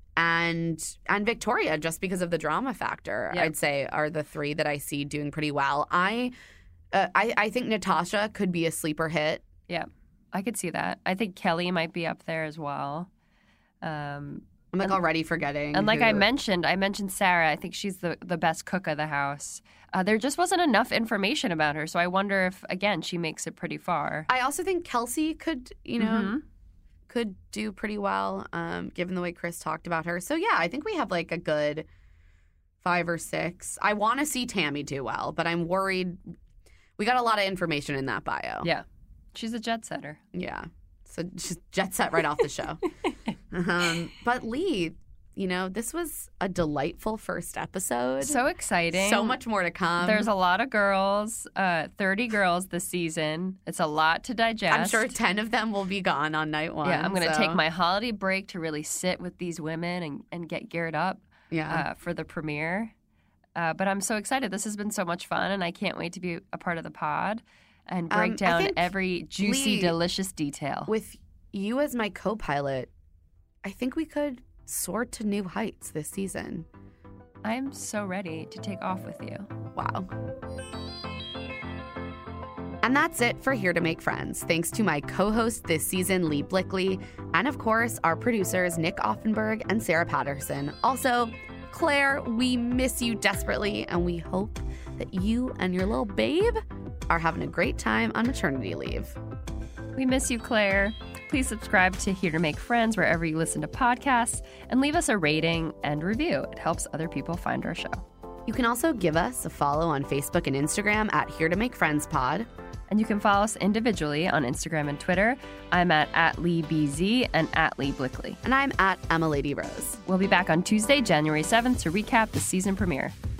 and and Victoria, just because of the drama factor. Yep. I'd say are the three that I see doing pretty well. I, uh, I I think Natasha could be a sleeper hit. Yeah, I could see that. I think Kelly might be up there as well. Um, I'm like And- already forgetting. and like I who- mentioned, I mentioned Sarah. I think she's the, the best cook of the house. Uh, there just wasn't enough information about her, so I wonder if, again, she makes it pretty far. I also think Kelsey could, you know, Mhm. could do pretty well, um, given the way Chris talked about her. So yeah, I think we have like a good five or six. I want to see Tammy do well, but I'm worried. We got a lot of information in that bio. Yeah, she's a jet setter. Yeah. So just jet set right off the show. Um, but Lee, you know, this was a delightful first episode. So exciting. So much more to come. There's a lot of girls, uh, thirty girls this season. It's a lot to digest. I'm sure ten of them will be gone on night one. Yeah, I'm going to so- take my holiday break to really sit with these women and, and get geared up yeah. uh, for the premiere. Uh, but I'm so excited. This has been so much fun, and I can't wait to be a part of the pod and break Um, I down think, every juicy, Lee, delicious detail. With you as my co-pilot, I think we could soar to new heights this season. I'm so ready to take off with you. Wow. And that's it for Here to Make Friends. Thanks to my co-host this season, Lee Blickley, and of course, our producers, Nick Offenberg and Sarah Patterson. Also, Claire, we miss you desperately, and we hope that you and your little babe are having a great time on maternity leave. We miss you, Claire. Please subscribe to Here to Make Friends wherever you listen to podcasts and leave us a rating and review. It helps other people find our show. You can also give us a follow on Facebook and Instagram at Here to Make Friends Pod. And you can follow us individually on Instagram and Twitter. I'm at, at LeeBZ and at Lee Blickley. And I'm at Emma Lady Rose. We'll be back on Tuesday, January seventh to recap the season premiere.